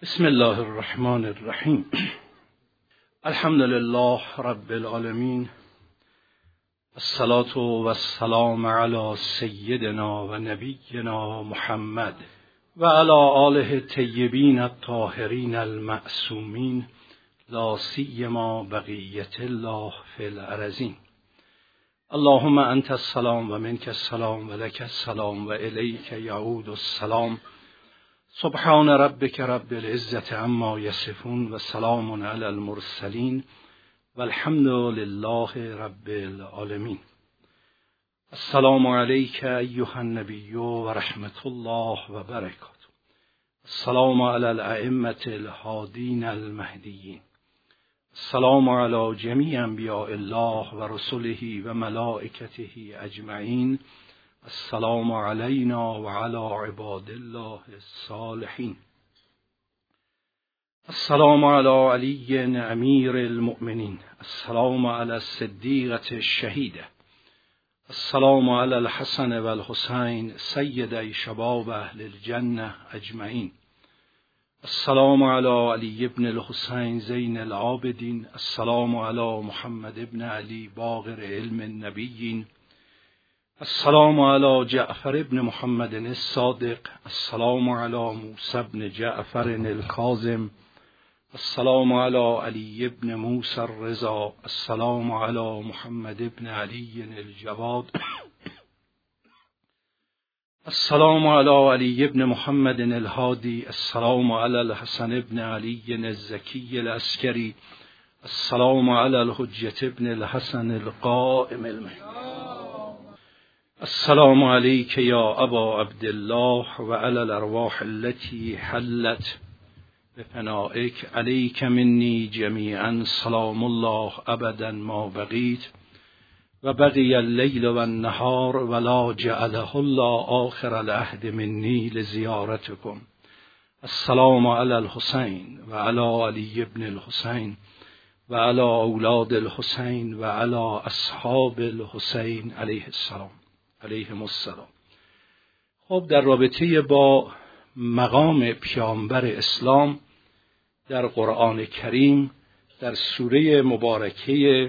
بسم الله الرحمن الرحیم. الحمد لله رب العالمین، الصلاة و السلام علی سیدنا و نبینا محمد و علی آله الطیبین الطاهرین المعصومین، لا سیما بقیة الله فی الارضین. اللهم انت السلام و منک السلام و لک السلام و الیک یعود السلام. سبحان ربک رب العزة عما یصفون و سلام علی المرسلین و الحمد لله رب العالمین. السلام علیک ایها النبی و رحمت الله و برکاته. السلام علی الائمة الهادین المهدیین. السلام علی جمیع انبیاء الله و رسله و ملائکته اجمعین. السلام علینا و علی عباد الله الصالحین. السلام علی علی امیر المؤمنین. السلام علی الصدیقة الشهیده. السلام علی الحسن و الحسین سیدی شباب اهل الجنه اجمعین. السلام علی علی ابن الحسین زین العابدین. السلام علی محمد ابن علی باقر علم النبیین. السلام علی جعفر ابن محمد الصادق. السلام علی موسی ابن جعفر الکاظم. السلام علی علی ابن موسی الرضا. السلام علی محمد ابن علی الجواد. السلام علی علی ابن محمد الهادی. السلام علی الحسن ابن علی الزکی العسکری. السلام علی الحجة ابن الحسن القائم المهدی. السلام علیک یا ابا عبدالله و علی الارواح التي حلت بفنائک. علیک منی جمیعا سلام الله ابدا ما بقیت و بقی اللیل و النهار ولا جعله الله آخر العهد منی لزیارتکم. السلام علی الحسین و علی علی ابن الحسین و علی اولاد الحسین و علی اصحاب الحسین علیه السلام علیهم السلام. خب، در رابطه با مقام پیامبر اسلام در قرآن کریم در سوره مبارکه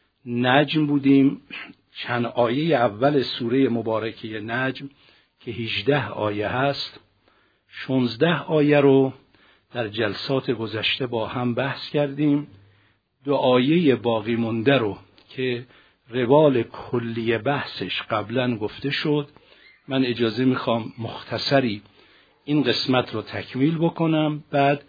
نجم بودیم. چند آیه اول سوره مبارکه نجم که 18 آیه هست، 16 آیه رو در جلسات گذشته با هم بحث کردیم. 2 آیه باقی مونده رو که روال کلی بحثش قبلا گفته شد، من اجازه میخوام مختصری این قسمت رو تکمیل بکنم. بعد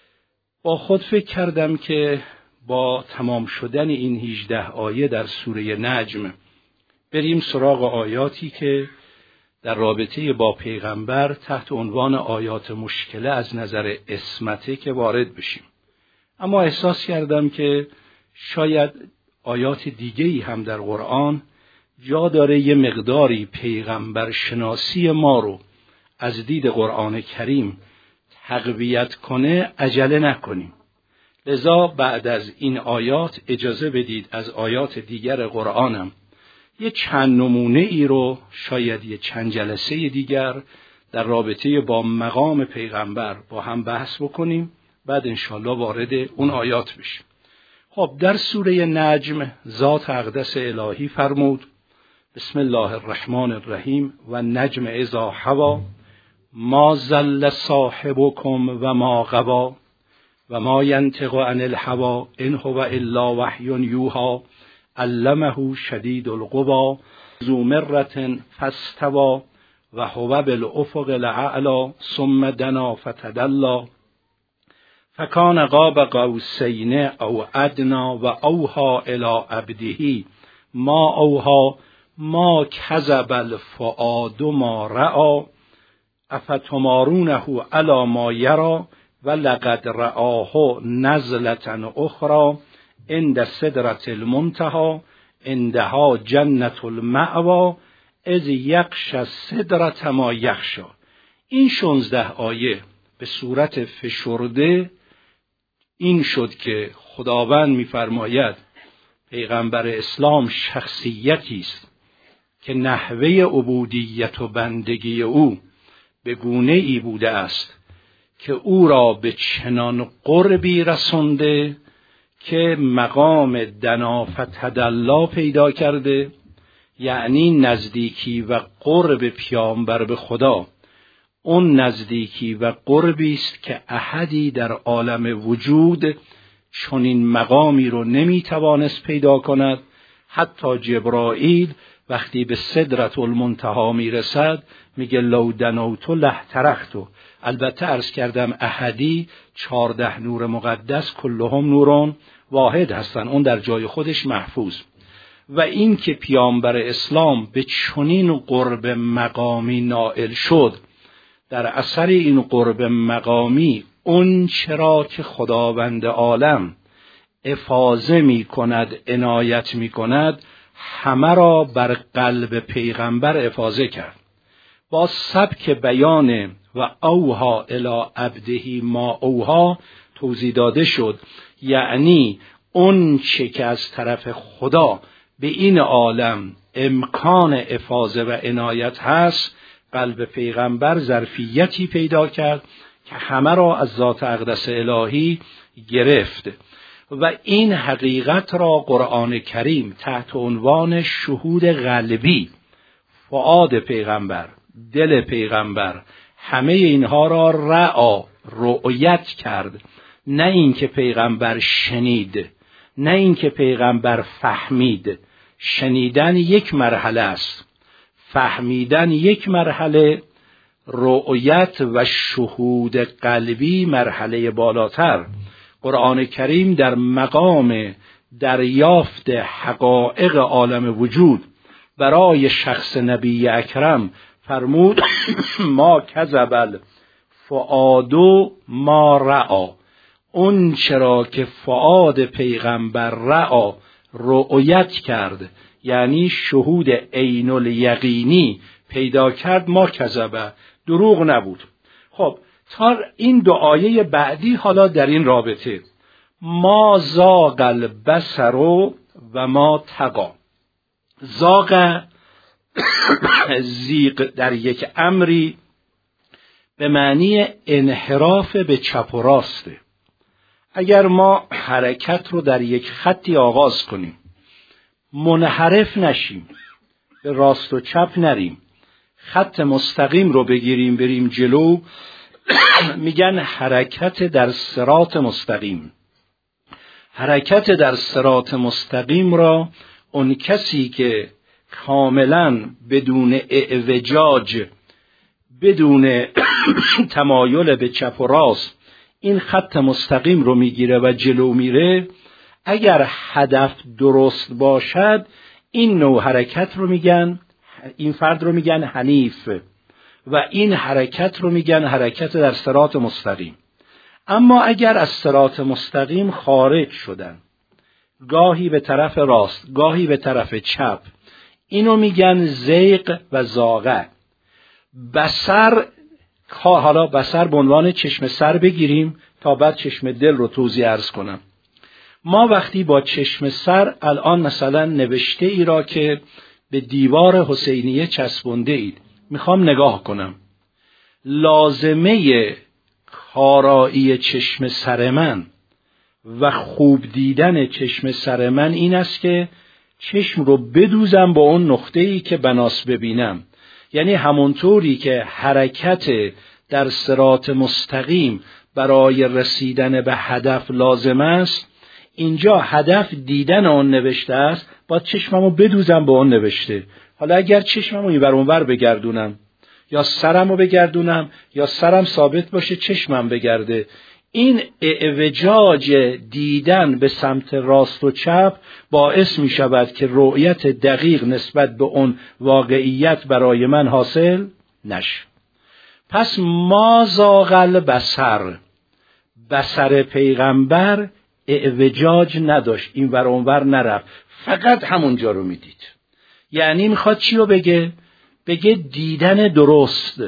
با خود فکر کردم که با تمام شدن این 18 آیه در سوره نجم بریم سراغ آیاتی که در رابطه با پیغمبر تحت عنوان آیات مشکله از نظر عصمته که وارد بشیم. اما احساس کردم که شاید آیات دیگه‌ای هم در قرآن جا داره یه مقداری پیغمبر شناسی ما رو از دید قرآن کریم تقویت کنه، عجله نکنیم. لذا بعد از این آیات اجازه بدید از آیات دیگر قرآنم یه چند نمونه ای رو شاید یه چند جلسه دیگر در رابطه با مقام پیغمبر با هم بحث بکنیم، بعد انشالله وارد اون آیات بشیم. خب، در سوره نجم ذات اقدس الهی فرمود: بسم الله الرحمن الرحیم و نجم اذا هوا ما ضل صاحبکم و ما غوی و ما ینطق عن الهوی ان هو الا وحی یوحی علمه شدید القوی ذو مرة فاستوی و هو بالافق الاعلی ثم دنا فتدلی فکان قاب قوسین او ادنی و اوحی الی عبده ما اوحی ما کذب الفؤاد ما رأی افتمارونه علی ما یری و لقد رآه نزلة اخری عند سدرة المنتهی عندها جنة المأوی اذ یغشی السدرة ما یغشی. این 16 آیه به صورت فشرده این شد که خداوند می‌فرماید پیغمبر اسلام شخصیتی است که نحوه عبودیت و بندگی او به گونه ای بوده است که او را به چنان قربی رسونده که مقام دنا فتدلی پیدا کرده، یعنی نزدیکی و قرب پیامبر به خدا اون نزدیکی و قربی است که احدی در عالم وجود چنین مقامی رو نمیتوانست پیدا کند. حتی جبرائیل وقتی به سدرة المنتهی میرسد میگه لو دنوت لاحترقت. البته عرض کردم احدی 14 نور مقدس کلهم نورون واحد هستن، اون در جای خودش محفوظ. و این که پیامبر اسلام به چنین قرب مقامی نائل شد، در اثر این قرب مقامی اون چرا که خداوند عالم افاضه می کند، عنایت می کند، همه را بر قلب پیغمبر افاضه کرد. با سبک بیان و اوها الی عبده ما اوها توضیح داده شد، یعنی اون چه که از طرف خدا به این عالم امکان افاضه و عنایت هست، قلب پیغمبر ظرفیتی پیدا کرد که همه را از ذات اقدس الهی گرفت. و این حقیقت را قرآن کریم تحت عنوان شهود قلبی، فؤاد پیغمبر، دل پیغمبر، همه اینها را رؤیت کرد. نه اینکه پیغمبر شنید، نه اینکه پیغمبر فهمید. شنیدن یک مرحله است، فهمیدن یک مرحله، رؤیت و شهود قلبی مرحله بالاتر. قرآن کریم در مقام دریافت حقایق عالم وجود برای شخص نبی اکرم فرمود ما کذب الفؤاد ما رأى. اون چرا که فؤاد پیغمبر رأى، رؤیت کرد، یعنی شهود عین الیقینی پیدا کرد، ما کذب، دروغ نبود. خب تا این دو آیه بعدی حالا در این رابطه، ما زاغ البصر و ما طغی. زاغ زیغ در یک امری به معنی انحراف به چپ و راسته. اگر ما حرکت رو در یک خطی آغاز کنیم، منحرف نشیم، به راست و چپ نریم، خط مستقیم رو بگیریم بریم جلو، میگن حرکت در صراط مستقیم. حرکت در صراط مستقیم را اون کسی که کاملا بدون اعوجاج، بدون تمایل به چپ و راست این خط مستقیم رو میگیره و جلو میره، اگر هدف درست باشد این نوع حرکت رو میگن، این فرد رو میگن حنیف و این حرکت رو میگن حرکت در صراط مستقیم. اما اگر از صراط مستقیم خارج شدن، گاهی به طرف راست گاهی به طرف چپ، اینو میگن زیغ و زاغه. بصر، حالا بصر به عنوان چشم سر بگیریم تا بعد چشم دل رو توضیح عرض کنم. ما وقتی با چشم سر الان مثلا نوشته ای را که به دیوار حسینیه چسبونده اید میخوام نگاه کنم، لازمه کارایی چشم سر من و خوب دیدن چشم سر من این است که چشم رو بدوزم با اون نقطه‌ای که بناس ببینم. یعنی همونطوری که حرکت در صراط مستقیم برای رسیدن به هدف لازم است، اینجا هدف دیدن آن نوشته است، با چشممو بدوزم با آن نوشته. حالا اگر چشممو اینور اونور بگردونم یا سرمو بگردونم یا سرم ثابت باشه چشمم بگرده، این اعوجاج دیدن به سمت راست و چپ باعث می شود که رؤیت دقیق نسبت به اون واقعیت برای من حاصل نشه. پس ما زاغ البصر، بصر پیغمبر اعوجاج نداشت، این ور اون ور نرفت، فقط همونجا رو میدید. یعنی میخواد چی رو بگه؟ بگه دیدن درست،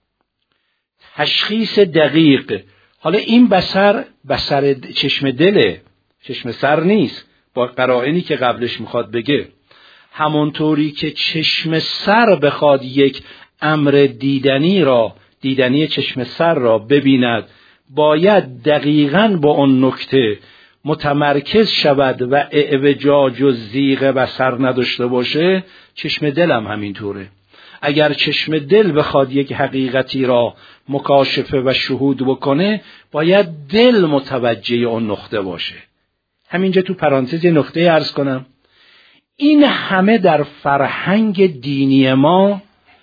تشخیص دقیق. حالا این بصر چشم دله، چشم سر نیست، با قرائنی که قبلش میخواد بگه. همونطوری که چشم سر بخواد یک امر دیدنی چشم سر را ببیند باید دقیقاً با اون نکته متمرکز شود و اعوجاج و زیغ بصر نداشته باشه، چشم دلم همینطوره. اگر چشم دل بخواد یک حقیقتی را مکاشفه و شهود بکنه، باید دل متوجه اون نقطه باشه. همینجا تو پرانتز نقطه عرض کنم، این همه در فرهنگ دینی ما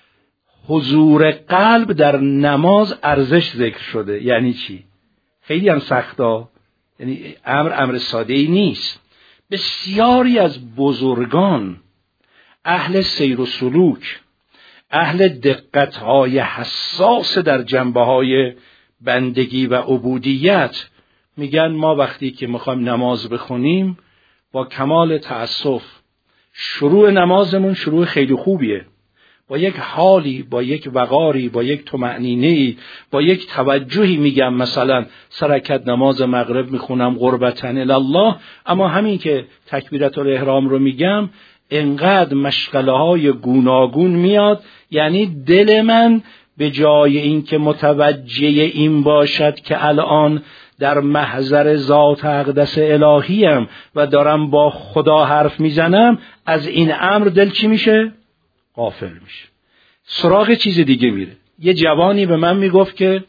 حضور قلب در نماز ارزش ذکر شده. یعنی چی؟ خیلی هم سخته، یعنی امر ساده ای نیست. بسیاری از بزرگان اهل سیر و سلوک، اهل دقت‌های حساس در جنبه‌های بندگی و عبودیت میگن ما وقتی که میخوایم نماز بخونیم با کمال تأسف شروع نمازمون شروع خیلی خوبیه، با یک حالی، با یک وقاری، با یک طمأنینه‌ای، با یک توجهی میگم مثلا سرکت نماز مغرب میخونم قربتن الله، اما همین که تکبیرت الاحرام رو میگم انقدر مشغله‌های گوناگون میاد، یعنی دل من به جای اینکه متوجه این باشد که الان در محضر ذات اقدس الهیم و دارم با خدا حرف میزنم، از این امر دل چی میشه؟ غافل میشه، سراغ چیز دیگه میره. یه جوانی به من میگفت که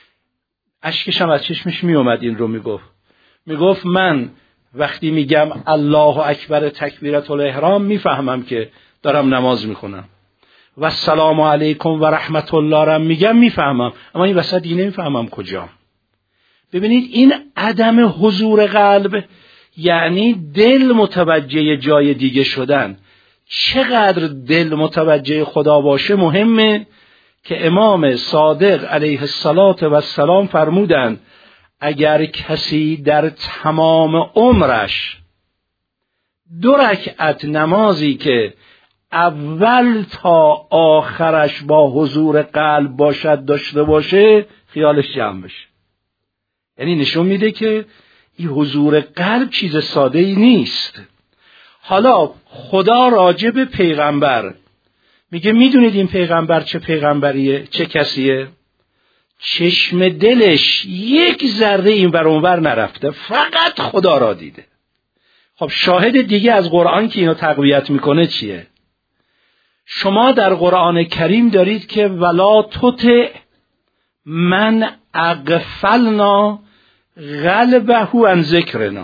اشکشم از چشمش میومد، این رو میگفت من وقتی میگم الله اکبر تکبیرت الاحرام میفهمم که دارم نماز میخونم و السلام علیکم و رحمت الله را میگم میفهمم، اما این وسط دیگه نمیفهمم کجا. ببینید این عدم حضور قلب یعنی دل متوجه جای دیگه شدن. چقدر دل متوجه خدا باشه مهمه که امام صادق علیه السلام فرمودند اگر کسی در تمام عمرش 2 رکعت نمازی که اول تا آخرش با حضور قلب باشد داشته باشه، خیالش جمع بشه. یعنی نشون میده که این حضور قلب چیز ساده ای نیست. حالا خدا راجع به پیغمبر میگه میدونید این پیغمبر چه پیغمبریه، چه کسیه؟ چشم دلش یک ذره این ور اون ور نرفته، فقط خدا را دیده. خب شاهد دیگه از قرآن که اینو تقویت میکنه چیه؟ شما در قرآن کریم دارید که ولا تطع من اغفلنا قلبه عن ذکرنا،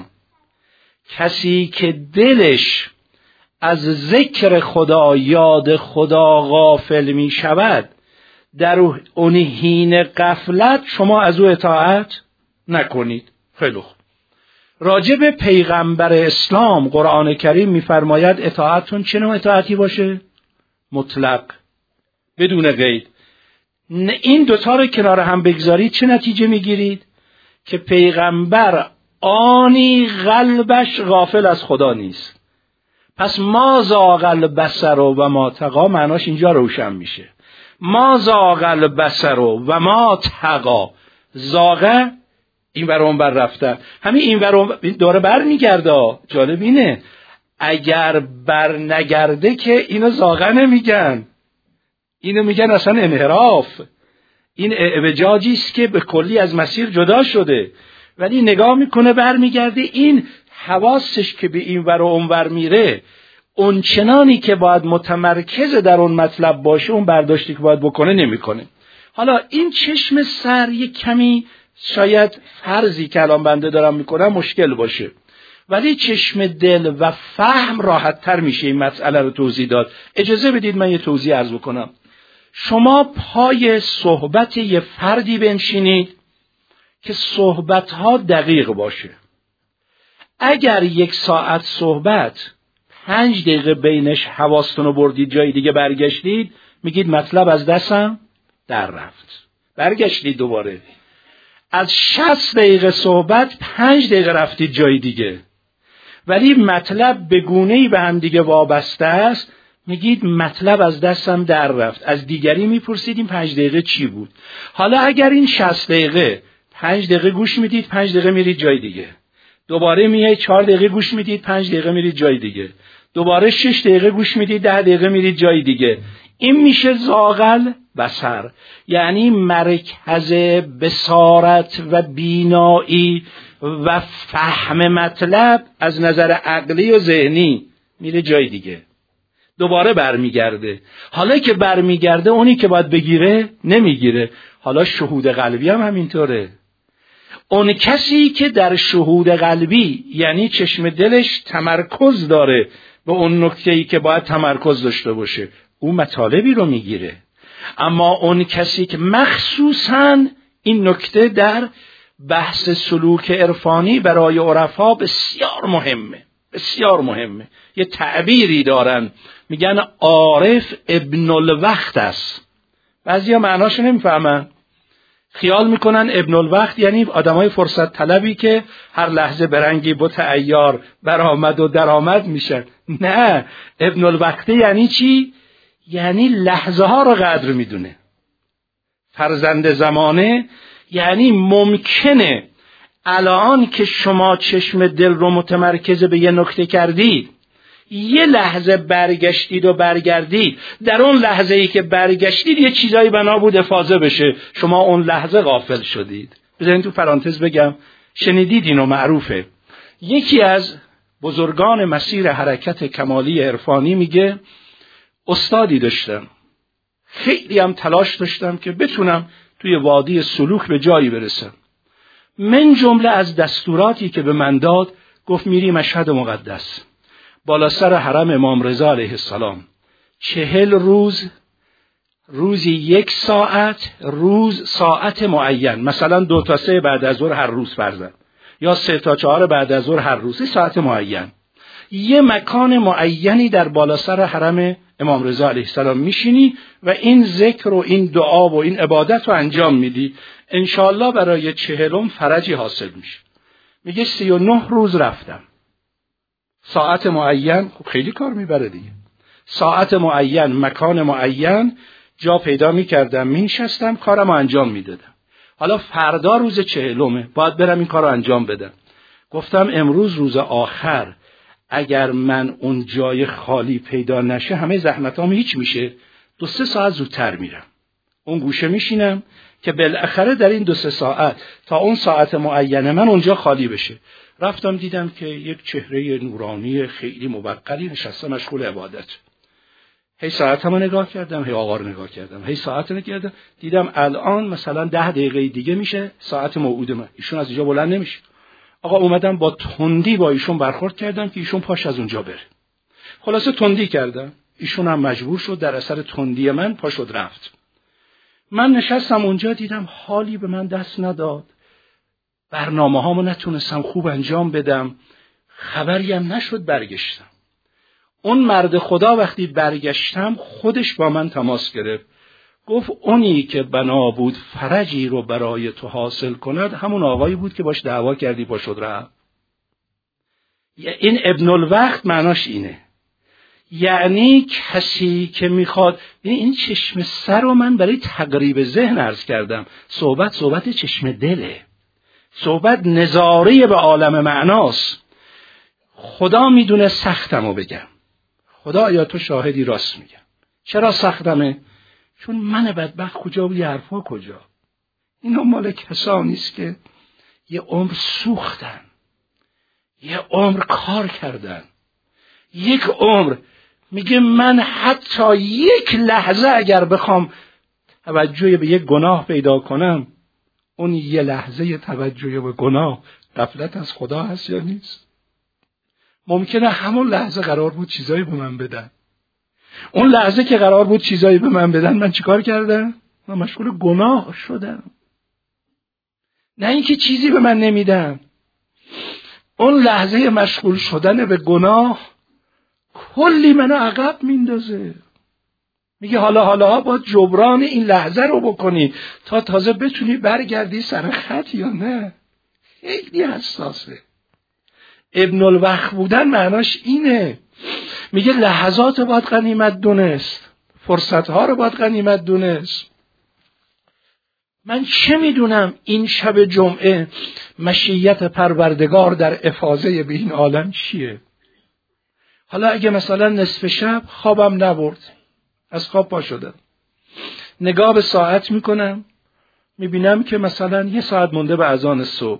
کسی که دلش از ذکر خدا، یاد خدا غافل می شود، در اون حین غفلت شما از او اطاعت نکنید. خیلی خوب. راجع به پیغمبر اسلام قرآن کریم می‌فرماید اطاعتون چه نوع اطاعتی باشه؟ مطلق، بدون قید. این دوتا رو کنار هم بگذارید چه نتیجه میگیرید؟ که پیغمبر آنی قلبش غافل از خدا نیست. پس ما زاغ البصر و ما طغی معناش اینجا روشن میشه. ما زاغ البصر و ما طغی، زاغه این ور اون ور رفتن، همین این ور اون داره بر میگرده. جالب اینه اگر بر نگرده که اینو زاغه نمیگن، اینو میگن اصلا انحراف، این اعوجاجی است که به کلی از مسیر جدا شده، ولی نگاه میکنه بر میگرده. این حواسش که به این ور و اون ور میره، اون چنانی که باید متمرکز در اون مطلب باشه، اون برداشتی که باید بکنه نمیکنه. حالا این چشم سر یک کمی شاید فرضی که الان بنده دارم میکنم مشکل باشه، ولی چشم دل و فهم راحت تر میشه این مسئله رو توضیح داد. اجازه بدید من یه توضیح عرض بکنم. شما پای صحبت یه فردی بنشینید که صحبتها دقیق باشه. اگر 1 ساعت صحبت 5 دقیقه بینش حواستون رو بردید جای دیگه برگشتید، میگید مطلب از دستم در رفت. برگشتید دوباره. از 60 دقیقه صحبت 5 دقیقه رفتید جای دیگه، ولی مطلب به گونه‌ای به هم دیگه وابسته است، میگید مطلب از دستم در رفت. از دیگری میپرسید این 5 دقیقه چی بود. حالا اگر این 60 دقیقه 5 دقیقه گوش میدید، 5 دقیقه میرید جای دیگه، دوباره میایید 4 دقیقه گوش میدید، 5 دقیقه میرید جای دیگه، دوباره 6 دقیقه گوش میدید، 10 دقیقه میرید جای دیگه، این میشه زاغل بصر، یعنی مرکز بصارت و بینایی و فهم مطلب از نظر عقلی و ذهنی میره جای دیگه، دوباره برمیگرده. حالا که برمیگرده اونی که باید بگیره نمیگیره. حالا شهود قلبی هم همینطوره. اون کسی که در شهود قلبی یعنی چشم دلش تمرکز داره به اون نکته‌ای که باید تمرکز داشته باشه، اون مطالبی رو میگیره. اما اون کسی که مخصوصاً این نکته در بحث سلوک عرفانی برای عرفا بسیار مهمه، بسیار مهمه. یه تعبیری دارن میگن عارف ابن الوقت است. بعضیا معناشو نمیفهمن، خیال میکنن ابن الوقت یعنی آدمای فرصت طلبی که هر لحظه برنگی بت عیار برآمد و درآمد میشن. نه، ابن الوقت یعنی چی؟ یعنی لحظه ها رو قدر میدونه. فرزند زمانه یعنی ممکنه الان که شما چشم دل رو متمرکز به یه نکته کردید، یه لحظه برگشتید و برگردید، در اون لحظه ای که برگشتید یه چیزایی بنا بود افاضه بشه، شما اون لحظه غافل شدید. بذارین تو پرانتز بگم، شنیدید اینو، معروفه. یکی از بزرگان مسیر حرکت کمالی عرفانی میگه استادی داشتم، خیلی هم تلاش داشتم که بتونم توی وادی سلوک به جایی برسم. من جمله از دستوراتی که به من داد، گفت میری مشهد مقدس بالا سر حرم امام رضا علیه السلام 40 روز، روزی 1 ساعت، روز ساعت معین، مثلا 2 تا 3 بعد از ظهر هر روز فرضاً، یا 3 تا 4 بعد از ظهر هر روز، ساعت معین، یه مکان معینی در بالا سر حرم امام رضا علیه السلام میشینی و این ذکر و این دعا و این عبادت رو انجام میدی، انشاءالله برای 40م فرجی حاصل میشه. میگه 39 روز رفتم، ساعت معین، خب خیلی کار میبره دیگه، ساعت معین، مکان معین، جا پیدا میکردم، مینشستم، کارم رو انجام میدادم. حالا فردا روز 40مه، باید برم این کار رو انجام بدم. گفتم امروز روز آخر، اگر من اون جای خالی پیدا نشه همه زحمتام هیچ میشه، 2-3 ساعت زودتر میرم، اون گوشه میشینم که بالاخره در این 2-3 ساعت تا اون ساعت معین من اونجا خالی بشه. رفتم دیدم که یک چهره نورانی خیلی موقری نشسته مشغول عبادت. هی ساعتمو نگاه کردم، هی آقا رو نگاه کردم، هی ساعت رو نگاه کردم، دیدم الان مثلا 10 دقیقه دیگه میشه ساعت موعود من. ایشون از اینجا بلند نمیشه. آقا اومدم با تندی با ایشون برخورد کردم که ایشون پاش از اونجا بره. خلاصه تندی کردم، ایشون هم مجبور شد، در اثر تندی من پا شد رفت. من نشستم اونجا، دیدم حالی به من دست نداد، برنامه هامو نتونستم خوب انجام بدم، خبری هم نشد. برگشتم. اون مرد خدا وقتی برگشتم خودش با من تماس گرفت، گفت اونی که بنا بود فرجی رو برای تو حاصل کند همون آقایی بود که باش دعوا کردی پا شد رفت. این ابن الوقت معناش اینه، یعنی کسی که میخواد، این چشم سر رو من برای تقریب ذهن عرض کردم، صحبت چشم دله، صحبت نظاره به عالم معناست. خدا میدونه سختمو بگم، خدا یا تو شاهدی راست میگم. چرا سختمه؟ چون من بدبخت کجا و یه حرفا کجا. اینا مال کسانی است که یه عمر سوختن، یه عمر کار کردن، یک عمر. میگه من حتی یک لحظه اگر بخوام توجه به یک گناه پیدا کنم، اون یه لحظه توجه به گناه غفلت از خدا هست یا نیست؟ ممکنه همون لحظه قرار بود چیزایی به من بدن، اون لحظه که قرار بود چیزایی به من بدن، من چیکار کردم؟ من مشغول گناه شدم. نه اینکه چیزی به من نمیدن، اون لحظه مشغول شدن به گناه کلی منو عقب میندازه. میگه حالا باید جبران این لحظه رو بکنی تا تازه بتونی برگردی سر خط یا نه. خیلی حساسه. ابن الوقت بودن معناش اینه. میگه لحظات باید غنیمت دونست، فرصتها رو باید غنیمت دونست. من چه میدونم این شب جمعه مشیت پروردگار در افاضه به این عالم چیه؟ حالا اگه مثلا نصف شب خوابم نبرد، از خواب پا شدم، نگاه به ساعت میکنم، میبینم که مثلا 1 ساعت مونده به اذان صبح.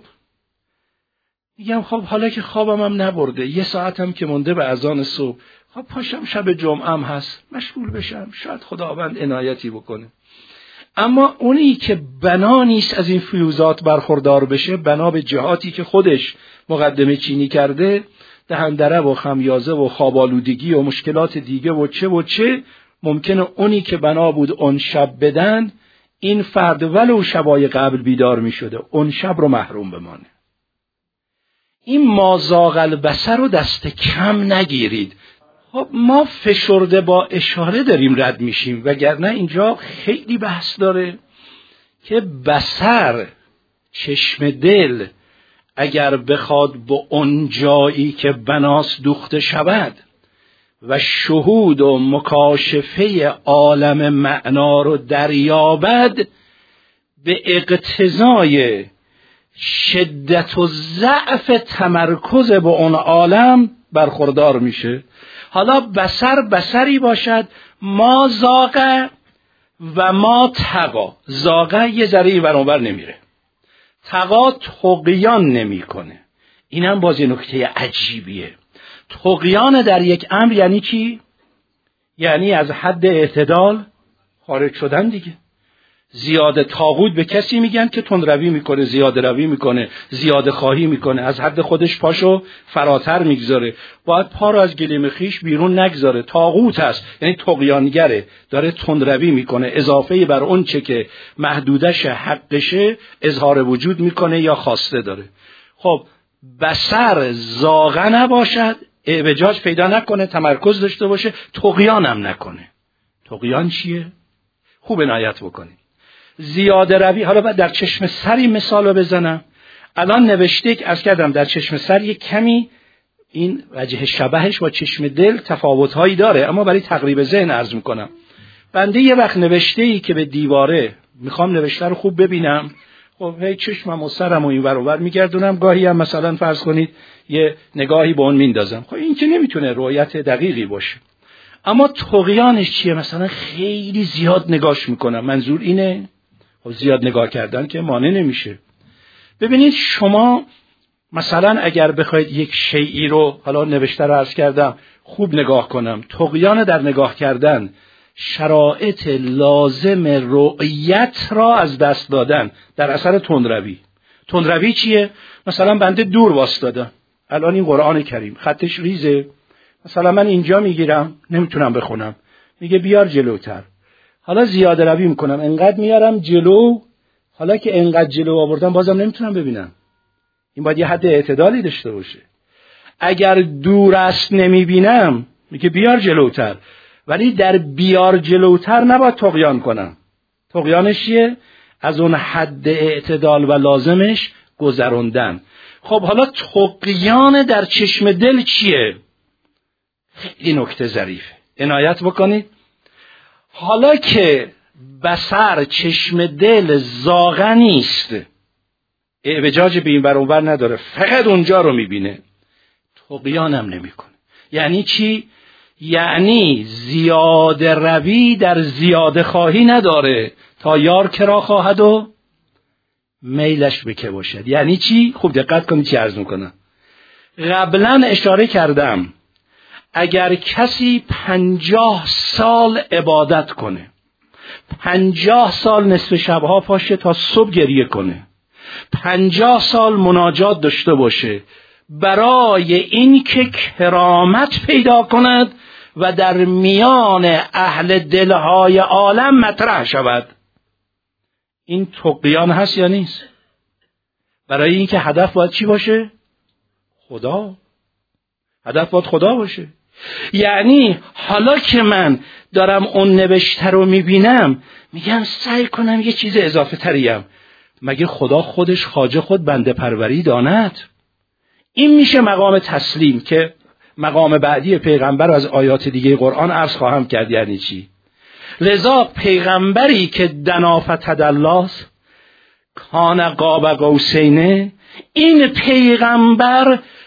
میگم خب حالا که خوابم هم نبرده، 1 ساعتم که مونده به اذان صبح، خب پاشم شب جمعه هم هست مشغول بشم، شاید خداوند عنایتی بکنه. اما اونی که بنا نیست از این فیوزات برخوردار بشه، بنا به جهاتی که خودش مقدمه چینی کرده، دهندره و خمیازه و خوابالودگی و مشکلات دیگه و چه ممکنه اونی که بنا بود اون شب بدن، این فرد ولو شبای قبل بیدار می شده اون شب رو محروم بمانه. این مازاغ البصر رو دست کم نگیرید. خب ما فشرده با اشاره داریم رد میشیم، وگرنه اینجا خیلی بحث داره که بصر، چشم دل، اگر بخواد با اون جایی که بناس دوخته شود و شهود و مکاشفه عالم معنا رو دریابد، به اقتضای شدت و ضعف تمرکز به اون عالم برخوردار میشه. حالا بصری باشد ما زاغه و ما تقا. زاغه یه ذره این ور اون ور نمیره، تقا طغیان نمیکنه. اینم باز یه نکته عجیبیه. طغیان در یک امر یعنی چی؟ یعنی از حد اعتدال خارج شدن دیگه. زیاده طاغوت به کسی میگن که تندروی میکنه، زیاده روی میکنه، زیاده خواهی میکنه، از حد خودش پاشو فراتر میگذاره، باید پا رو از گلیم خیش بیرون نگذاره. طاغوت هست یعنی طغیانگره، داره تندروی میکنه، اضافه بر اون چه که محدودش حقشه اظهار وجود میکنه یا خواسته داره. خب بصر زاغه نباشد، اعوجاج پیدا نکنه، تمرکز داشته باشه، طغیان هم نکنه. طغیان چیه؟ خوب عنایت بکنید. زیاده روی، حالا بعد در چشم سری مثال رو بزنم. الان نوشته که از کردم در چشم سر یک کمی این وجه شبهش با چشم دل تفاوت‌هایی داره، اما برای تقریب ذهن عرض میکنم. بنده یه وقت نوشته‌ای که به دیواره میخوام نوشته رو خوب ببینم، خب هی چشمم و سرم و این ور و ور میگردونم، گاهی هم مثلا فرض کنید یه نگاهی به اون میندازم. خب این که نمیتونه رؤیت دقیقی باشه. اما طغیانش چیه؟ مثلا خیلی زیاد نگاش میکنم. منظور اینه خب زیاد نگاه کردن که مانع نمیشه. ببینید شما مثلا اگر بخواید یک شیئی رو، حالا نوشته رو عرض کردم، خوب نگاه کنم، طغیان در نگاه کردن شرایط لازم رؤیت را از دست دادن در اثر تندروی. تندروی چیه؟ مثلا بنده دور واسطادم، الان این قرآن کریم خطش ریزه، مثلا من اینجا میگیرم نمیتونم بخونم، میگه بیار جلوتر، حالا زیاده روی میکنم، انقدر میارم جلو، حالا که انقدر جلو آوردم بازم نمیتونم ببینم. این باید یه حد اعتدالی داشته باشه. اگر دور است نمیبینم، میگه بیار جلوتر، ولی در بیار جلوتر نباید طغیان کنم. طغیانش چیه؟ از اون حد اعتدال و لازمش گذروندن. خب حالا طغیان در چشم دل چیه؟ خیلی نکته ظریفه، عنایت بکنید. حالا که بصر چشم دل زاغه نیست، اعوجاج به این ور اون ور نداره، فقط اونجا رو میبینه، طغیان هم نمیکنه. یعنی چی؟ یعنی زیاده روی در زیاده خواهی نداره تا یار کرا خواهد و میلش به که باشد. یعنی چی؟ خوب دقت کنید چی عرض میکنم. قبلا اشاره کردم اگر کسی 50 سال عبادت کنه، 50 سال نصف شبها پاشه تا صبح گریه کنه، 50 سال مناجات داشته باشه برای این که کرامت پیدا کند و در میان اهل دلهای عالم مطرح شود، این طغیان هست یا نیست؟ برای این که هدف باید چی باشه؟ خدا. هدف باید خدا باشه. یعنی حالا که من دارم اون نوشته رو میبینم، میگم سعی کنم یه چیز اضافه تریم. مگه خدا خودش خواجه خود بنده پروری داند؟ این میشه مقام تسلیم که مقام بعدی پیغمبر از آیات دیگه قرآن عرض خواهم کرد. یعنی چی؟ لذا پیغمبری که دنا فتدلی کان قاب قوسین، این پیغمبر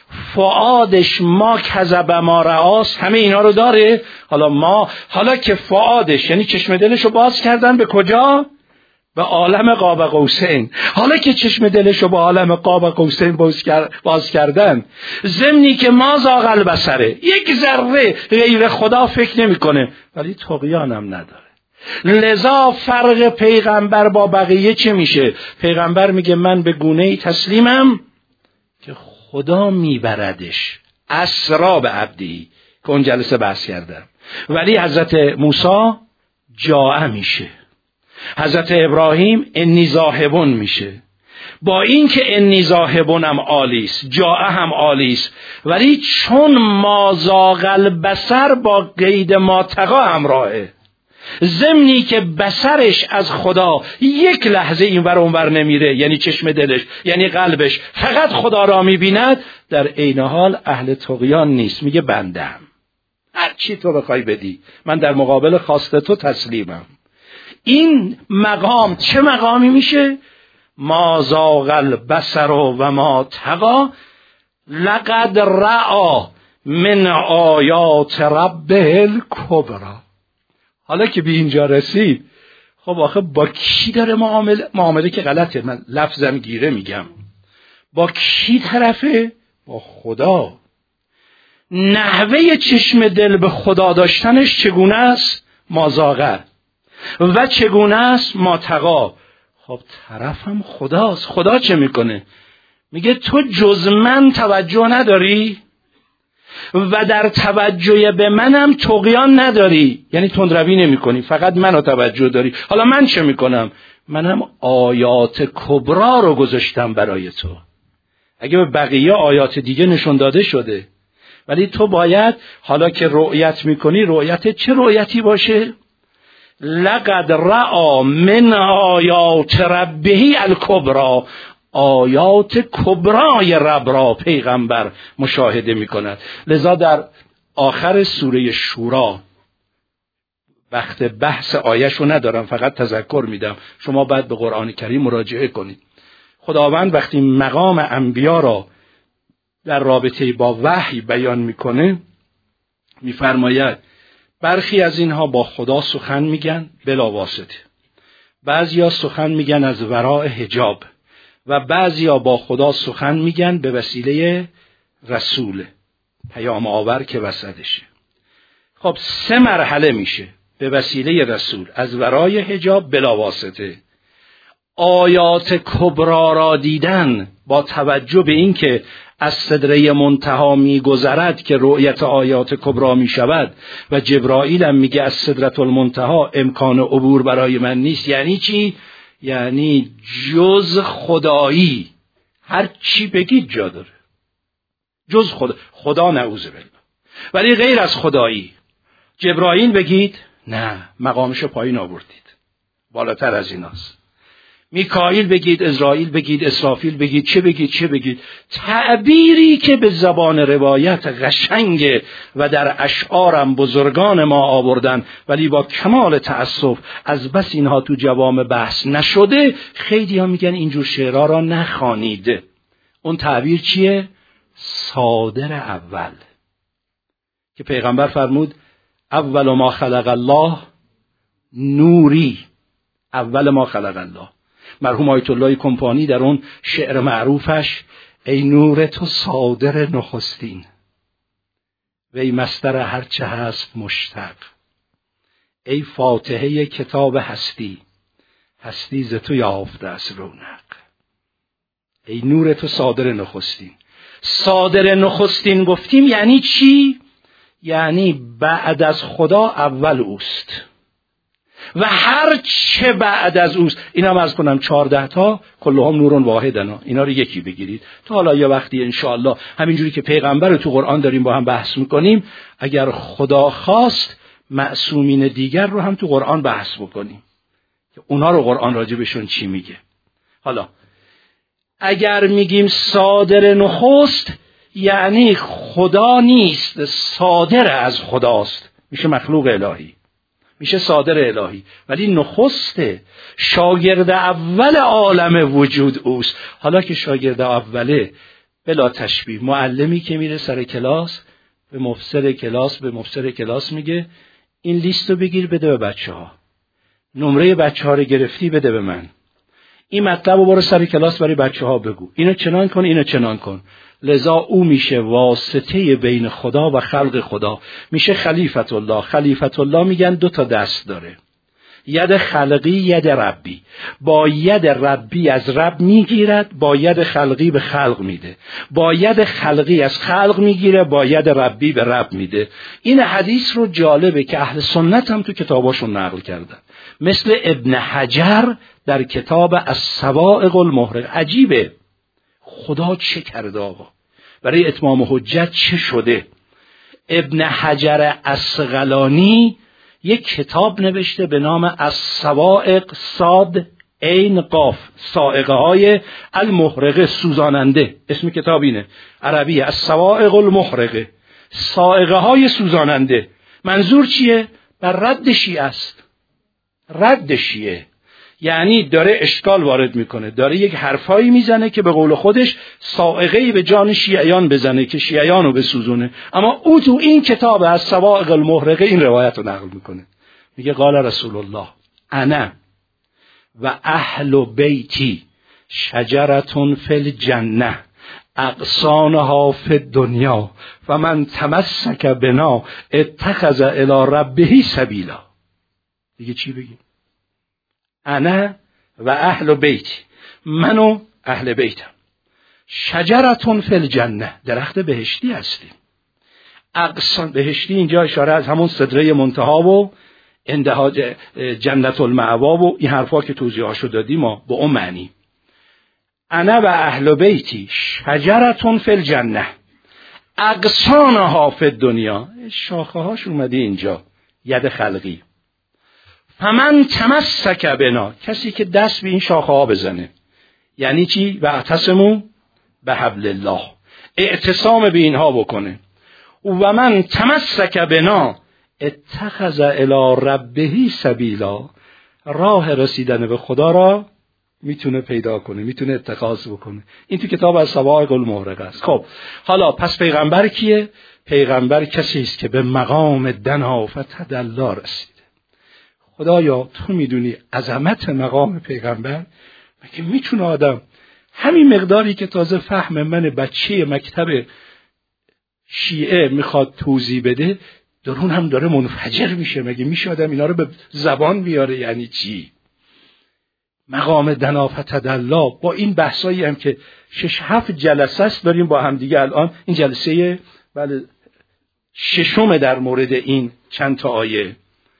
فؤادش ما کذب ما رآست، همه اینا رو داره. حالا که فؤادش یعنی چشم دلش رو باز کردن به کجا؟ به عالم قاب قوسین. حالا که چشم دلش رو به عالم قاب قوسین باز کردن، ضمنی که ما زاغ البصره، یک ذره غیر خدا فکر نمیکنه، ولی طغیانم نداره. لذا فرق پیغمبر با بقیه چه میشه؟ پیغمبر میگه من به گونه‌ای تسلیمم که خدا میبردش، اسرا به عبدی، که اون جلسه بحث کردم. ولی حضرت موسی جاء میشه، حضرت ابراهیم انی ذاهبون میشه. با این که انی ذاهبون هم عالیست، جاء هم عالیست، ولی چون ما زاغ البصر با قید ما طغی همراهه، ضمنی که بصرش از خدا یک لحظه اینور اونور نمیره، یعنی چشم دلش یعنی قلبش فقط خدا را میبیند، در عین حال اهل طغیان نیست. میگه بندم، هر چی تو بخوای بدی، من در مقابل خواست تو تسلیمم. این مقام چه مقامی میشه؟ ما زاغ البصر و ما طغی لقد رأى من آیات ربه الکبری. حالا که به اینجا رسید، خب آخه با کی داره معامله که غلطه، من لفظم گیره میگم، با کی طرفه؟ با خدا. نحوه چشم دل به خدا داشتنش چگونه است؟ ما زاغه. و چگونه است؟ ما طغی. خب طرفم خداست. خدا چه میکنه؟ میگه تو جز من توجه نداری و در توجه به منم طغیان نداری، یعنی تندروی نمی کنی، فقط منو توجه داری. حالا من چه میکنم؟ منم آیات کبرا رو گذاشتم برای تو. اگه به بقیه آیات دیگه نشون داده شده، ولی تو باید حالا که رؤیت میکنی، رؤیت چه رؤیتی باشه؟ لقد رأى من آیات ربه الکبری، آیات کبرای رب را پیغمبر مشاهده می کند. لذا در آخر سوره شورا، وقت بحث آیش رو ندارم، فقط تذکر میدم، شما باید به قرآن کریم مراجعه کنید. خداوند وقتی مقام انبیا را در رابطه با وحی بیان میکنه، میفرماید برخی از اینها با خدا سخن میگن بلا واسطه، بعضیا سخن میگن از وراء حجاب، و بعضیا با خدا سخن میگن به وسیله رسول پیام آور که وسطشه. خب 3 مرحله میشه: به وسیله رسول، از ورای حجاب، بلا واسطه. آیات کبرا را دیدن با توجه به این که از سدره منتها میگذرد که رؤیت آیات کبرا میشود و جبرائیل هم میگه از سدرة المنتها امکان عبور برای من نیست. یعنی چی؟ یعنی جز خدایی هر چی بگید جا داره، جز خدا نعوذ بالله. ولی غیر از خدایی جبرائیل بگید نه، مقامشو پایین آوردید، بالاتر از ایناست. میکائیل بگید، عزرائیل بگید، اسرافیل بگید، چه بگید. تعبیری که به زبان روایت قشنگه و در اشعارم بزرگان ما آوردن، ولی با کمال تأسف از بس اینها تو جوام بحث نشده، خیلی ها میگن اینجور شعرها را نخوانید. اون تعبیر چیه؟ صادر اول، که پیغمبر فرمود اول ما خلق الله نوری، اول ما خلق الله. مرحوم آیت الله کمپانی در اون شعر معروفش ای نور تو صادر نخستین، وی مصدر هرچه هست مشتق، ای فاتحه کتاب هستی، هستی ز تو یافته است رونق. ای نور تو صادر نخستین. صادر نخستین گفتیم یعنی چی؟ یعنی بعد از خدا اول اوست و هر چه بعد از اوست. اینا عرض کنم 14 تا کلهم نورون واحدن، اینا رو یکی بگیرید. تا حالا یه وقتی انشاءالله همینجوری که پیغمبر رو تو قرآن داریم با هم بحث میکنیم، اگر خدا خواست معصومین دیگر رو هم تو قرآن بحث بکنیم که اونا رو قرآن راجبشون چی میگه. حالا اگر میگیم صادر نخست، یعنی خدا نیست، صادر از خداست، میشه مخلوق الهی، میشه صادر الهی، ولی نخسته، شاگرد اول عالم وجود اوست. حالا که شاگرد اوله، بلا تشبیه. معلمی که میره سر کلاس به مفسر کلاس میگه این لیست رو بگیر بده به بچه‌ها، نمره بچه‌ها رو گرفتی بده به من، این مطلب رو برو سر کلاس برای بچه‌ها بگو، اینو چنان کن اینو چنان کن. لذا او میشه واسطه بین خدا و خلق خدا، میشه خلیفت الله. خلیفت الله میگن 2 تا دست داره، ید خلقی ید ربی. با ید ربی از رب میگیرد، با ید خلقی به خلق میده، با ید خلقی از خلق میگیره، با ید ربی به رب میده. این حدیث رو جالبه که اهل سنت هم تو کتاباشون نقل کردن، مثل ابن حجر در کتاب الصواعق المحرقه. عجیبه خدا چه کرده آقا، برای اتمام حجت چه شده. ابن حجر عسقلانی یک کتاب نوشته به نام الصواعق صاد عین قاف، صاعقه های المحرقه، سوزاننده. اسم کتاب اینه، عربی الصواعق المحرقه، صاعقه های سوزاننده. منظور چیه؟ بر رد شیعه است. رد شیعه یعنی داره اشکال وارد میکنه، داره یک حرفایی میزنه که به قول خودش صاعقه‌ای به جان شیعیان بزنه که شیعیان رو بسوزونه. اما او تو این کتاب از صواعق المحرقه این روایت رو نقل میکنه، میگه قال رسول الله انا و اهل بیتی شجرة فی الجنه اغصانها فی الدنیا و من تمسک بنا اتخذ الی ربه سبیلا. دیگه چی بگیم؟ انا و اهل بیتی، من و اهل بیتم، شجرة فی الجنه، درخت بهشتی هستیم. اغصان بهشتی اینجا اشاره از همون سدره منتها و انتها جنت المأوا و این حرفا که توضیحاشو دادیم ما به اون معنی. انا و اهل بیتی شجرة فی الجنه اغصانها فی الدنیا، شاخه هاش اومده اینجا ید خلقی. فمن تمسک بنا، کسی که دست به این شاخه ها بزنه. یعنی چی؟ و اعتصموا بحبل الله، اعتصام به اینها بکنه. و من تمسک بنا اتخذ الی ربه سبیلا، راه رسیدن به خدا را میتونه پیدا کنه، میتونه اتخاذ بکنه. این تو کتاب از صواعق المحرقه است. خب حالا پس پیغمبر کیه؟ پیغمبر کسی است که به مقام دنا و تدلا رسیده. خدایا تو میدونی عظمت مقام پیغمبر، مگه میتونه آدم همین مقداری که تازه فهم من بچه مکتب شیعه میخواد توضیح بده، درون هم داره منفجر میشه؟ مگه میشه آدم اینا رو به زبان بیاره؟ یعنی چی؟ مقام دنا و تدلا با این بحثایی هم که 6-7 جلسه است داریم با هم دیگه، الان این جلسه بله 6 در مورد این چند تا آیه،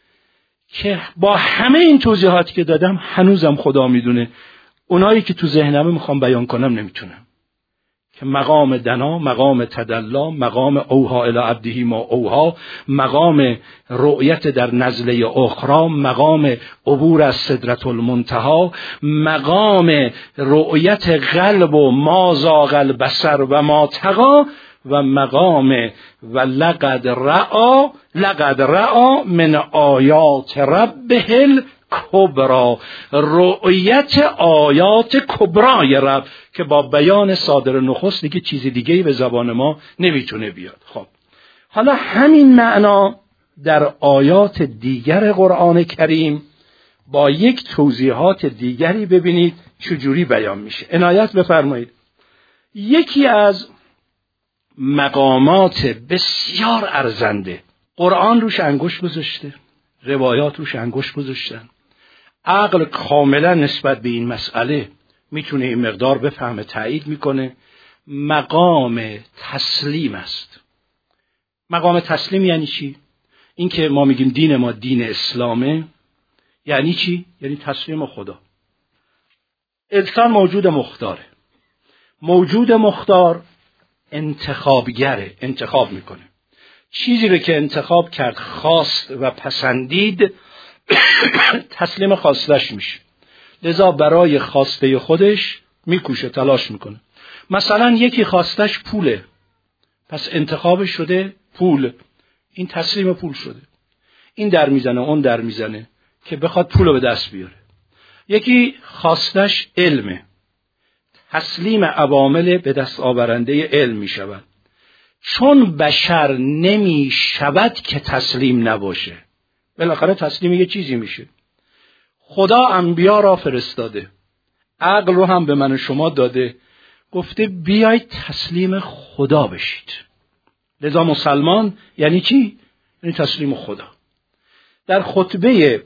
که با همه این توضیحاتی که دادم هنوزم خدا میدونه اونایی که تو ذهنمه میخوام بیان کنم نمیتونم. که مقام دنا، مقام تدلا، مقام اوها الی عبده ما اوها، مقام رؤیت در نزله اخرى، مقام عبور از سدرة المنتهی، مقام رؤیت قلب و ما زاغ البصر و ما طغی، و مقام و لقد رأى من آیات ربه الکبری، رؤیت آیات کبرای رب که با بیان صادر نخست دیگه چیزی دیگه‌ای به زبان ما نمیتونه بیاد. خب حالا همین معنا در آیات دیگر قرآن کریم با یک توضیحات دیگری ببینید چجوری بیان میشه. عنایت بفرمایید. یکی از مقامات بسیار ارزنده، قرآن روش انگشت گذاشته، روایات روش انگشت گذاشتن، عقل کاملا نسبت به این مسئله میتونه این مقدار بفهمه، تایید میکنه، مقام تسلیم است. مقام تسلیم یعنی چی؟ این که ما میگیم دین ما دین اسلامه، یعنی چی؟ یعنی تسلیم خدا. انسان موجود مختاره، موجود مختار انتخابگره، انتخاب میکنه. چیزی رو که انتخاب کرد، خواست و پسندید، تسلیم خواستش میشه. لذا برای خواسته خودش میکوشه، تلاش میکنه. مثلا یکی خواستش پوله، پس انتخابش شده پول، این تسلیم پول شده. این در میزنه اون در میزنه که بخواد پول رو به دست بیاره. یکی خواستش علمه، تسلیم عوامل به دست آورنده علم می شود. چون بشر نمی شود که تسلیم نباشه، بالاخره تسلیم یه چیزی میشه. خدا انبیا را فرستاده، عقل رو هم به من و شما داده، گفته بیایید تسلیم خدا بشید. لذا مسلمان یعنی چی؟ یعنی تسلیم خدا. در خطبه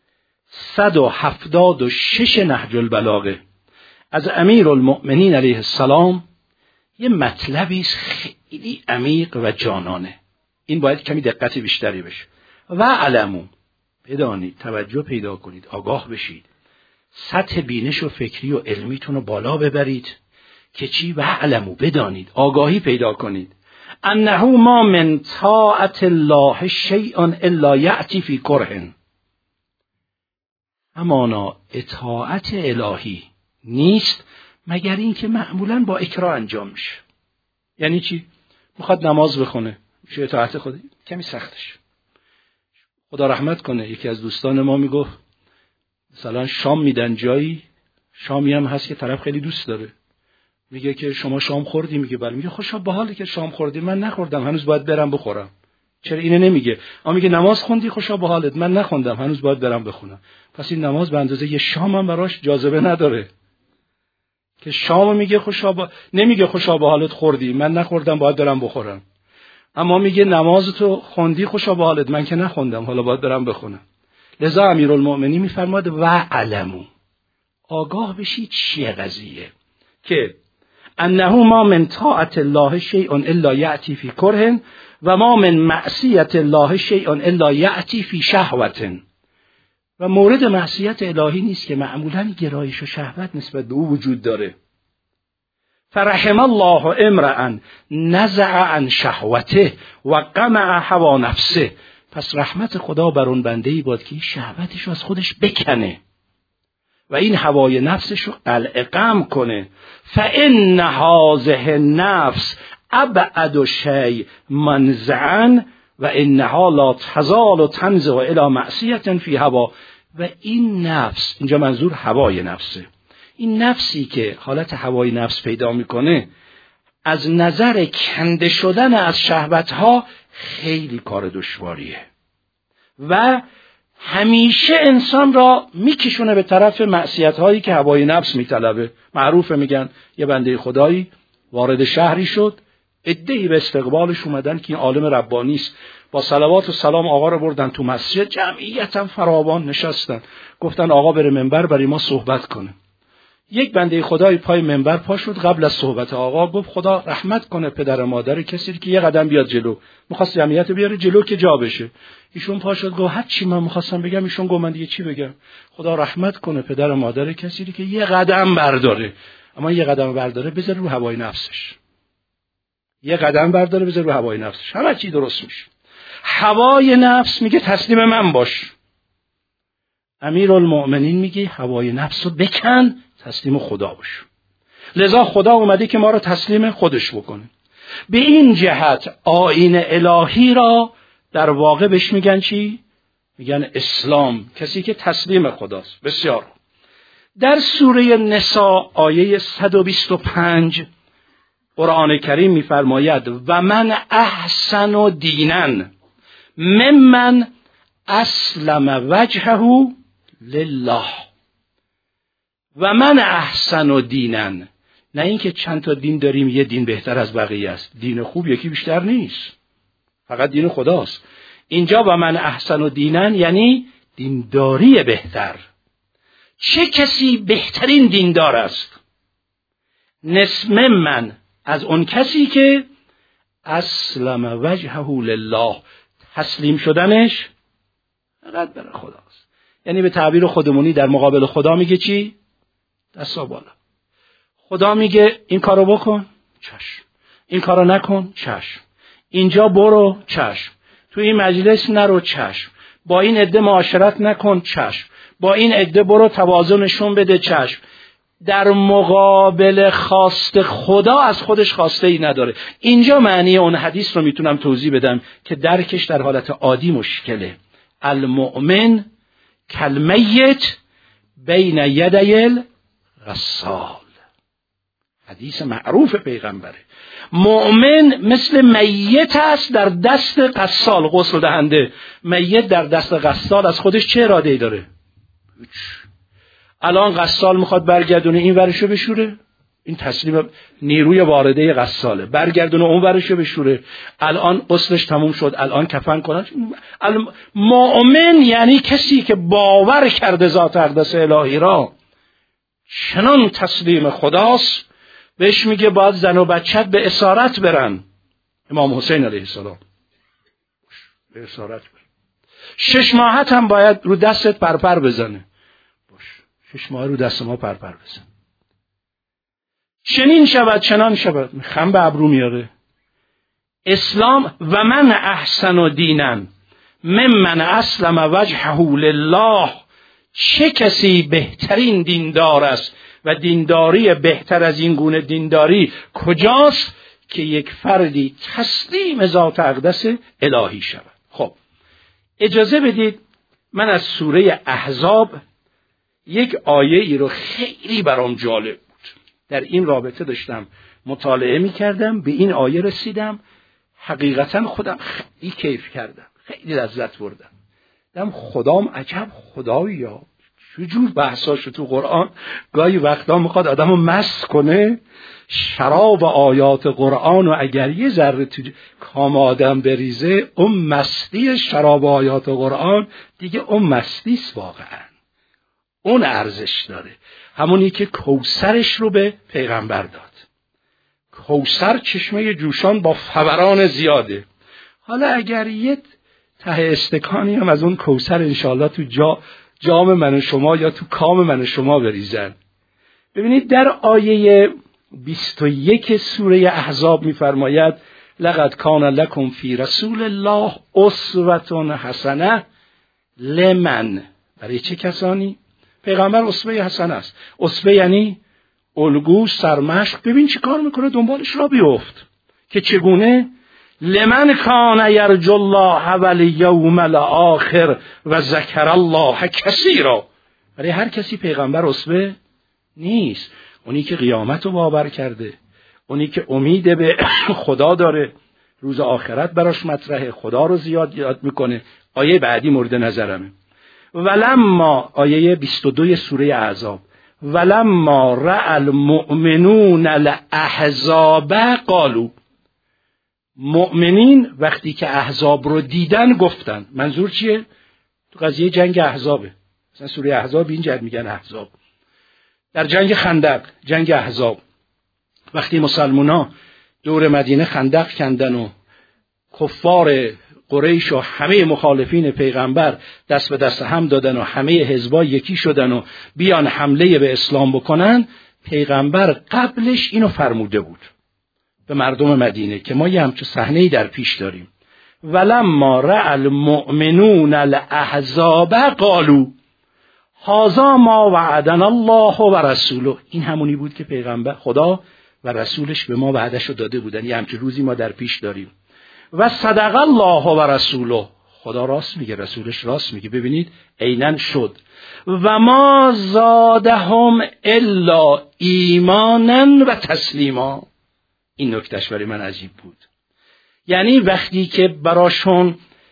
176 نهج البلاغه از امیرالمؤمنین علیه السلام یه مطلبی خیلی عمیق و جانانه، این باید کمی دقت بیشتری بشه. و علمو، بدانید، توجه پیدا کنید، آگاه بشید، سطح بینش و فکری و علمیتون رو بالا ببرید که چی؟ و علمو، بدانید، آگاهی پیدا کنید، انه ما من طاعت الله شیء الا یأتی فی کرهن. همانا اطاعت الهی نیست مگر این که معمولاً با اکراه انجام میشه. یعنی چی؟ میخواد نماز بخونه، میشه اطاعت خدا، کمی سختش. خدا رحمت کنه، یکی از دوستان ما میگفت مثلا شام میدن جایی، شامی هم هست که طرف خیلی دوست داره، میگه که شما شام خوردی؟ میگه بله. میگه خوشا به حالی که شام خوردی، من نخوردم، هنوز باید برم بخورم. چرا اینو نمیگه؟ اما میگه نماز خوندی؟ خوشا به حالت، من نخوندم، هنوز باید برم بخونم. پس این نماز به اندازه یه شام هم براش جاذبه نداره که شام میگه نمیگه خوشا به حالت خوردی، من نخوردم، باید برم بخورم. اما میگه نماز تو خوندی؟ خوشا به حالت، من که نخوندم، حالا باید برم بخونم. لذا امیرالمؤمنین میفرماد و علمو، آگاه بشید چیه قضیه، که انه ما من طاعت الله شیء الا یأتی فی کرهن و ما من معصیت الله شیء الا یأتی فی شهوة. و مورد معصیت الهی نیست که معمولاً گرایش و شهوت نسبت به او وجود داره. فرحم الله امرأ نزع عن شهوته و قمع هوا نفسه. پس رحمت خدا بر اون بنده‌ای باد که این شهوتش رو از خودش بکنه و این هوای نفسش رو قلع کنه. فإن هذه النفس ابعد شیء منزعا و انها لا تزال تنزع الی معصیة فی هوا. و این نفس، اینجا منظور هوای نفسه، این نفسی که حالت هوای نفس پیدا میکنه از نظر کنده شدن از شهوتها خیلی کار دشواریه و همیشه انسان را میکشونه به طرف معصیت‌هایی که هوای نفس میطلبه. معروفه، میگن یه بنده خدایی وارد شهری شد، عده‌ای به استقبالش اومدن که این عالم ربانی است، با صلوات و سلام آقا رو بردن تو مسجد، جمعیتم فراوان نشستن، گفتن آقا بره منبر برای ما صحبت کنه. یک بنده خدای پای منبر پا شد، قبل از صحبت آقا گفت خدا رحمت کنه پدر مادر کسی که یه قدم بیاد جلو، می‌خواست جمعیت بیاره جلو که جا بشه. ایشون پا شد گفت هر چی من می‌خواستم بگم. ایشون گفت من دیگه چی بگم؟ خدا رحمت کنه پدر مادر کسی که یه قدم برداره، اما یه قدم برداره بذار رو هوای نفسش، یه قدم برداره بذار رو هوای نفسش، همه چی درست میشه. هوای نفس میگه تسلیم من باش. امیرالمؤمنین میگه هوای نفس رو بکن، تسلیم خدا باش. لذا خدا اومده که ما رو تسلیم خودش بکنه. به این جهت آیین الهی را در واقع بهش میگن چی؟ میگن اسلام، کسی که تسلیم خداست. بسیار. در سوره نساء آیه 125 قرآن کریم میفرماید و من احسن دینا ممن اسلم وجهه لله. و من احسن دینا، نه اینکه چند تا دین داریم یه دین بهتر از بقیه است، دین خوب یکی بیشتر نیست، فقط دین خداست. اینجا و من احسن دینا یعنی دینداری بهتر. چه کسی بهترین دیندار است؟ نسم من، از اون کسی که اسلم وجهه لله، تسلیم شدنش فقط برای خداست. یعنی به تعبیر خودمونی در مقابل خدا میگه چی؟ دستا بالا. خدا میگه این کارو بکن، چشم. این کارو نکن، چشم. اینجا برو، چشم. تو این مجلس نرو، چشم. با این عده معاشرت نکن، چشم. با این عده برو توازن نشون بده، چشم. در مقابل خواست خدا از خودش خواسته ای نداره. اینجا معنی اون حدیث رو میتونم توضیح بدم که درکش در حالت عادی مشکله. المؤمن کالمیت بین یدی الغسال. حدیث معروف پیغمبره. مؤمن مثل میت است در دست غسال، غسل دهنده. میت در دست غسال از خودش چه اراده‌ای داره؟ الان غسال میخواد برگردونه این ورشو بشوره، این تسلیم نیروی وارده غساله، برگردونه اون ورشو بشوره. الان غسلش تموم شد، الان کفن کنن. مؤمن یعنی کسی که باور کرده ذات اقدس الهی را، چنان تسلیم خداست، بهش میگه باید زن و بچت به اسارت برن. امام حسین علیه السلام به اسارت برن. 6 ماهت هم باید رو دستت پرپر بزنه. باش 6 ماه رو دست ما پرپر بزن. چنین شود چنان شود. خم به ابرو میاره. اسلام و من احسن دینا ممن اسلم وجهه لله. چه کسی بهترین دیندار است و دینداری بهتر از این گونه دینداری کجاست که یک فردی تسلیم ذات اقدس الهی شود. خب اجازه بدید من از سوره احزاب یک آیه ای رو خیلی برام جالب بود، در این رابطه داشتم مطالعه می کردم، به این آیه رسیدم، حقیقتا خودم خیلی کیف کردم، خیلی لذت بردم. دم خدام عجب خدایی ها، چجور بحثاشو تو قرآن گاهی وقتا میخواد آدمو مست کنه. شراب آیات قرآن و اگر یه ذره تو کام آدم بریزه، اون مستی شراب آیات قرآن دیگه اون مستیست واقعا، اون ارزش داره. همونی که کوثرش رو به پیغمبر داد. کوثر چشمه جوشان با فوران زیاده. حالا اگر یه ته استکانی هم از اون کوثر انشاءالله تو جام من و شما یا تو کام من و شما بریزن. ببینید در آیه 21 سوره احزاب می‌فرماید لقد کان لکم فی رسول الله اسوة حسنه لمن. برای چه کسانی؟ پیغمبر اسوه حسنه است. اسوه یعنی الگو، سرمشق. ببین چی کار میکنه، دنبالش را بیفت که چگونه. لمن کان یرجو الله والیوم الاخر و ذکر الله کثیرا. برای هر کسی پیغمبر اسوه نیست. اونی که قیامت رو باور کرده، اونی که امید به خدا داره، روز آخرت براش مطرحه، خدا رو زیاد یاد میکنه. آیه بعدی مورد نظرمه. ولما آیه 22 سوره احزاب، ولما رأى المؤمنون الاحزاب قالوا. مؤمنین وقتی که احزاب رو دیدن گفتن. منظور چیه؟ تو قضیه جنگ احزابه. مثلا سوره احزاب اینجا میگن احزاب. در جنگ خندق، جنگ احزاب، وقتی مسلمونا دور مدینه خندق کندن و کفار قریش و همه مخالفین پیغمبر دست به دست هم دادن و همه حزبا یکی شدن و بیان حمله به اسلام بکنن، پیغمبر قبلش اینو فرموده بود به مردم مدینه که ما یه همچون صحنه‌ای در پیش داریم. ولما رأى المؤمنون الاحزاب قالوا هذا ما وعدنا الله و رسوله. این همونی بود که پیغمبر خدا و رسولش به ما وعدهشو داده بودن. یه همچون روزی ما در پیش داریم. و صدق الله و رسوله. خدا راست میگه، رسولش راست میگه. ببینید عیناً شد. و ما زادهم الا ایمانا و تسلیما. این نکتهش برای من عجیب بود. یعنی وقتی که براشون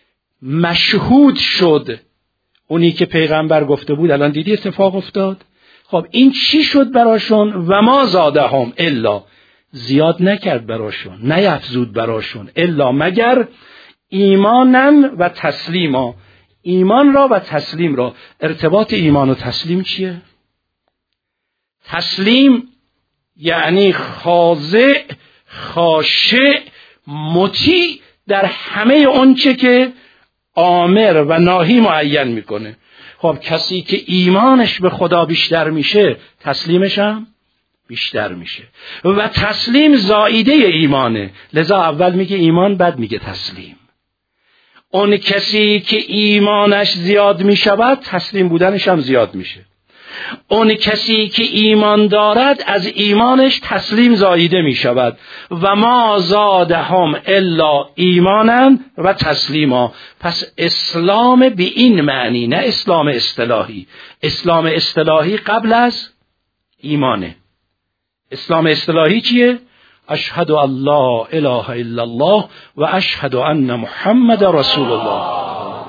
مشهود شد اونی که پیغمبر گفته بود، الان دیدی اتفاق افتاد. خب این چی شد براشون؟ و ما زادهم الا، زیاد نکرد براشون، نیفزود براشون، الا مگر ایمانا و تسلیما. ایمان را و تسلیم را. ارتباط ایمان و تسلیم چیه؟ تسلیم یعنی خاضع، خاشع، مطیع در همه اونچه که آمر و ناهی معین میکنه. خب کسی که ایمانش به خدا بیشتر میشه، تسلیمش هم بیشتر میشه. و تسلیم زائیده ایمانه، لذا اول میگه ایمان بعد میگه تسلیم. اون کسی که ایمانش زیاد میشود تسلیم بودنش هم زیاد میشه. اون کسی که ایمان دارد از ایمانش تسلیم زاییده می شود. و ما زادهم الا ایمانا و تسلیما. پس اسلام به این معنی، نه اسلام اصطلاحی. اسلام اصطلاحی قبل از ایمانه. اسلام اصطلاحی چیه؟ اشهد ان لا اله الا الله و اشهد ان محمد رسول الله.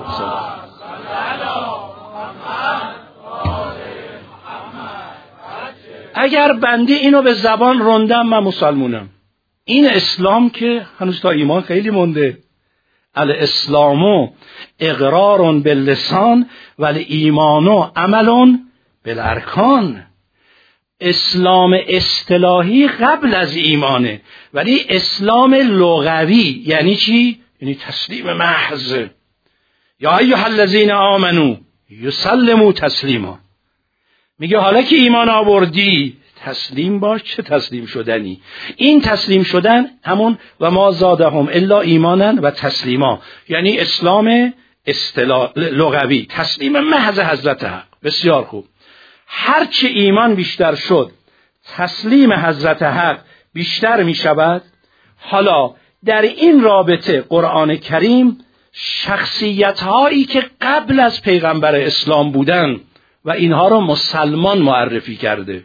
اگر بنده اینو به زبان روندم من مسلمونم. این اسلام که هنوز تا ایمان خیلی مونده. الاسلام اقرار باللسان ولی ایمان عمل بالارکان. اسلام اصطلاحی قبل از ایمانه، ولی اسلام لغوی یعنی چی؟ یعنی تسلیم محض. یا ایها الذین آمنو یسلموا تسلیما. میگه حالا که ایمان آوردی تسلیم باش. چه تسلیم شدنی؟ این تسلیم شدن همون و ما زادهم الا ایمانا و تسلیما، یعنی اسلام لغوی، تسلیم محض حضرت حق. بسیار خوب. هرچه ایمان بیشتر شد تسلیم حضرت حق بیشتر می شود. حالا در این رابطه قرآن کریم شخصیت هایی که قبل از پیغمبر اسلام بودن و اینها را مسلمان معرفی کرده.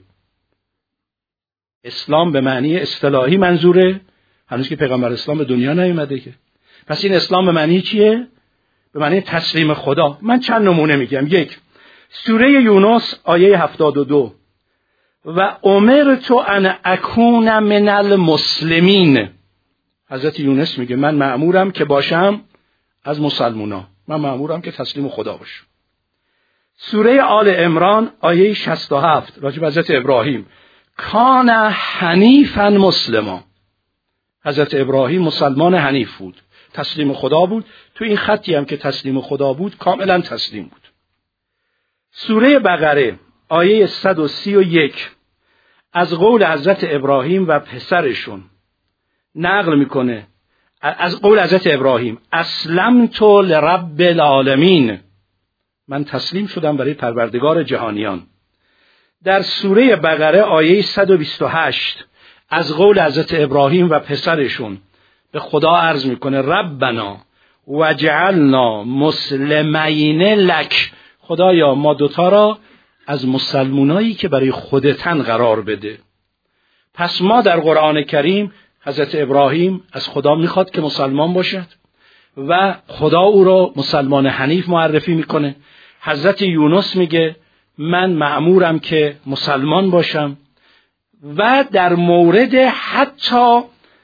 اسلام به معنی اصطلاحی منظوره، هنوز که پیغمبر اسلام به دنیا نیومده که. پس این اسلام به معنی چیه؟ به معنی تسلیم خدا. من چند نمونه میگم. یک، سوره یونس آیه 72 و امرت ان اکون من المسلمین. حضرت یونس میگه من مأمورم که باشم از مسلمونا، من مأمورم که تسلیم خدا باشم. سوره آل عمران آیه 67 راجع به حضرت ابراهیم، کان حنیفا مسلما. حضرت ابراهیم مسلمان حنیف بود، تسلیم خدا بود. تو این خطی هم که تسلیم خدا بود کاملا تسلیم بود. سوره بقره آیه 131 از قول حضرت ابراهیم و پسرشون نقل میکنه، از قول حضرت ابراهیم اسلمت لرب العالمین، من تسلیم شدم برای پروردگار جهانیان. در سوره بقره آیه 128 از قول حضرت ابراهیم و پسرشون به خدا عرض میکنه ربنا وجعلنا مسلمین لک، خدایا ما دوتا را از مسلمونایی که برای خودتن قرار بده. پس ما در قرآن کریم حضرت ابراهیم از خدا میخواد که مسلمان باشد و خدا او را مسلمان حنیف معرفی میکنه. حضرت یونس میگه من مأمورم که مسلمان باشم. و در مورد حتی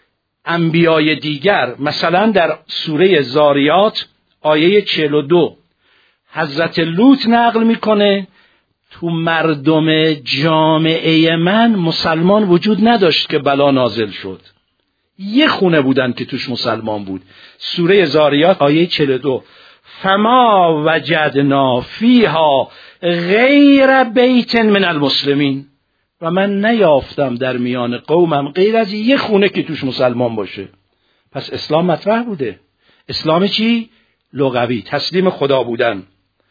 انبیای دیگر، مثلا در سوره زاریات آیه 42 حضرت لوط نقل میکنه تو مردم جامعه من مسلمان وجود نداشت که بلا نازل شد. یه خونه بودن که توش مسلمان بود. سوره زاریات آیه 42 فما وجدنا فیها غیر بیت من المسلمین، و من نیافتم در میان قومم غیر از یه خونه که توش مسلمان باشه. پس اسلام مطرح بوده. اسلام چی؟ لغوی، تسلیم خدا بودن.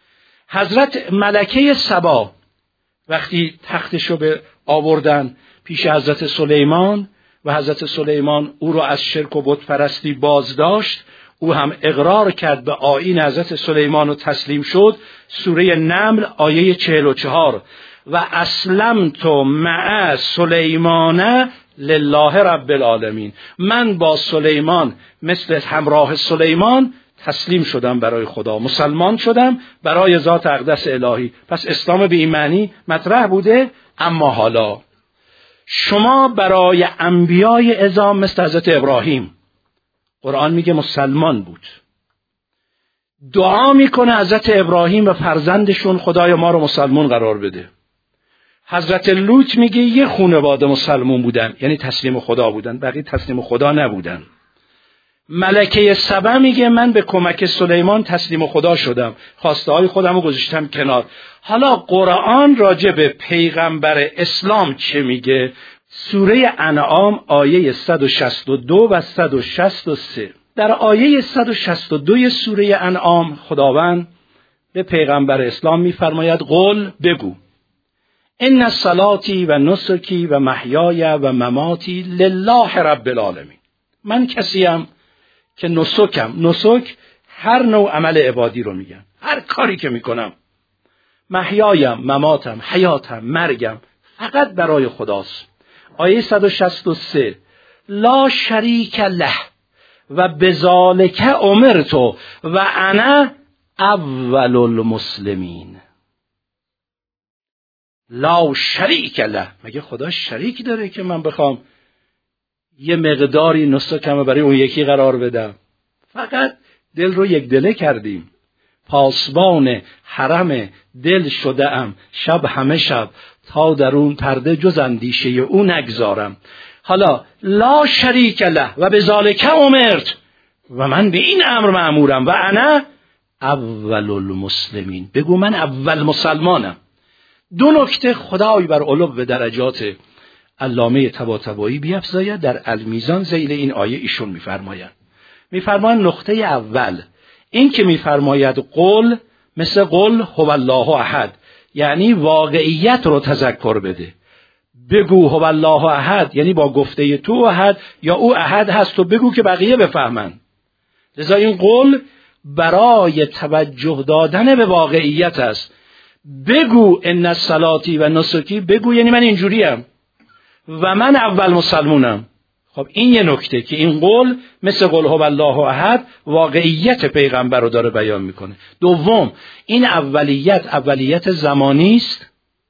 حضرت ملکه سبا وقتی تختشو به آوردن پیش حضرت سلیمان و حضرت سلیمان او رو از شرک و بت پرستی باز داشت، او هم اقرار کرد به آیین حضرت سلیمان و تسلیم شد. سوره نمل آیه 44 و اسلمت مع سلیمان لله رب العالمین، من با سلیمان مثل همراه سلیمان تسلیم شدم برای خدا، مسلمان شدم برای ذات اقدس الهی. پس اسلام به این معنی مطرح بوده. اما حالا شما برای انبیای عظام مثل حضرت ابراهیم قرآن میگه مسلمان بود، دعا میکنه حضرت ابراهیم و فرزندشون خدای ما رو مسلمان قرار بده. حضرت لوط میگه یه خانواده مسلمان بودن، یعنی تسلیم خدا بودن، بقیه تسلیم خدا نبودن. ملکه سبا میگه من به کمک سلیمان تسلیم خدا شدم، خواسته های خودم رو گذاشتم کنار. حالا قرآن راجع به پیغمبر اسلام چه میگه؟ سوره انعام آیه 162 و 163. در آیه 162 سوره انعام خداوند به پیغمبر اسلام میفرماید قل بگو ان صلاتی و نسکی و محیای و مماتی لله رب العالمین، من کسیم که نسک هر نوع عمل عبادی رو میگم، هر کاری که میکنم، محیایم، مماتم، حیاتم، مرگم فقط برای خداست. آیه 163 لا شریک له و بذالک امرت و انا اول المسلمین. لا شریک له، مگه خدا شریک داره که من بخوام یه مقداری نسکم برای اون یکی قرار بدم؟ فقط دل رو یک دله کردیم. پاسبان حرم دل شده ام شب همه شب، تا در اون پرده جز اندیشه او نگذارم. حالا لا شریک له و بذالک امرت، و من به این امر مأمورم، و انا اول المسلمین، بگو من اول مسلمانم. دو نکته خدای بر علو به درجات علامه طباطبایی بیفزاید در المیزان ذیل این آیه ایشون میفرمایند نقطه اول این که میفرماید قل مثل قل هو الله احد، یعنی واقعیت رو تذکر بده. بگو هو الله احد یعنی با گفته تو احد یا او احد هست و بگو که بقیه بفهمن. لذا این قل برای توجه دادن به واقعیت است. بگو ان الصلاتی و نسکی، بگو یعنی من اینجوریم و من اول مسلمونم. خب این یه نکته که این قول مثل قول هو الله احد واقعیت پیغمبر رو داره بیان میکنه. دوم این اولیت زمانی است.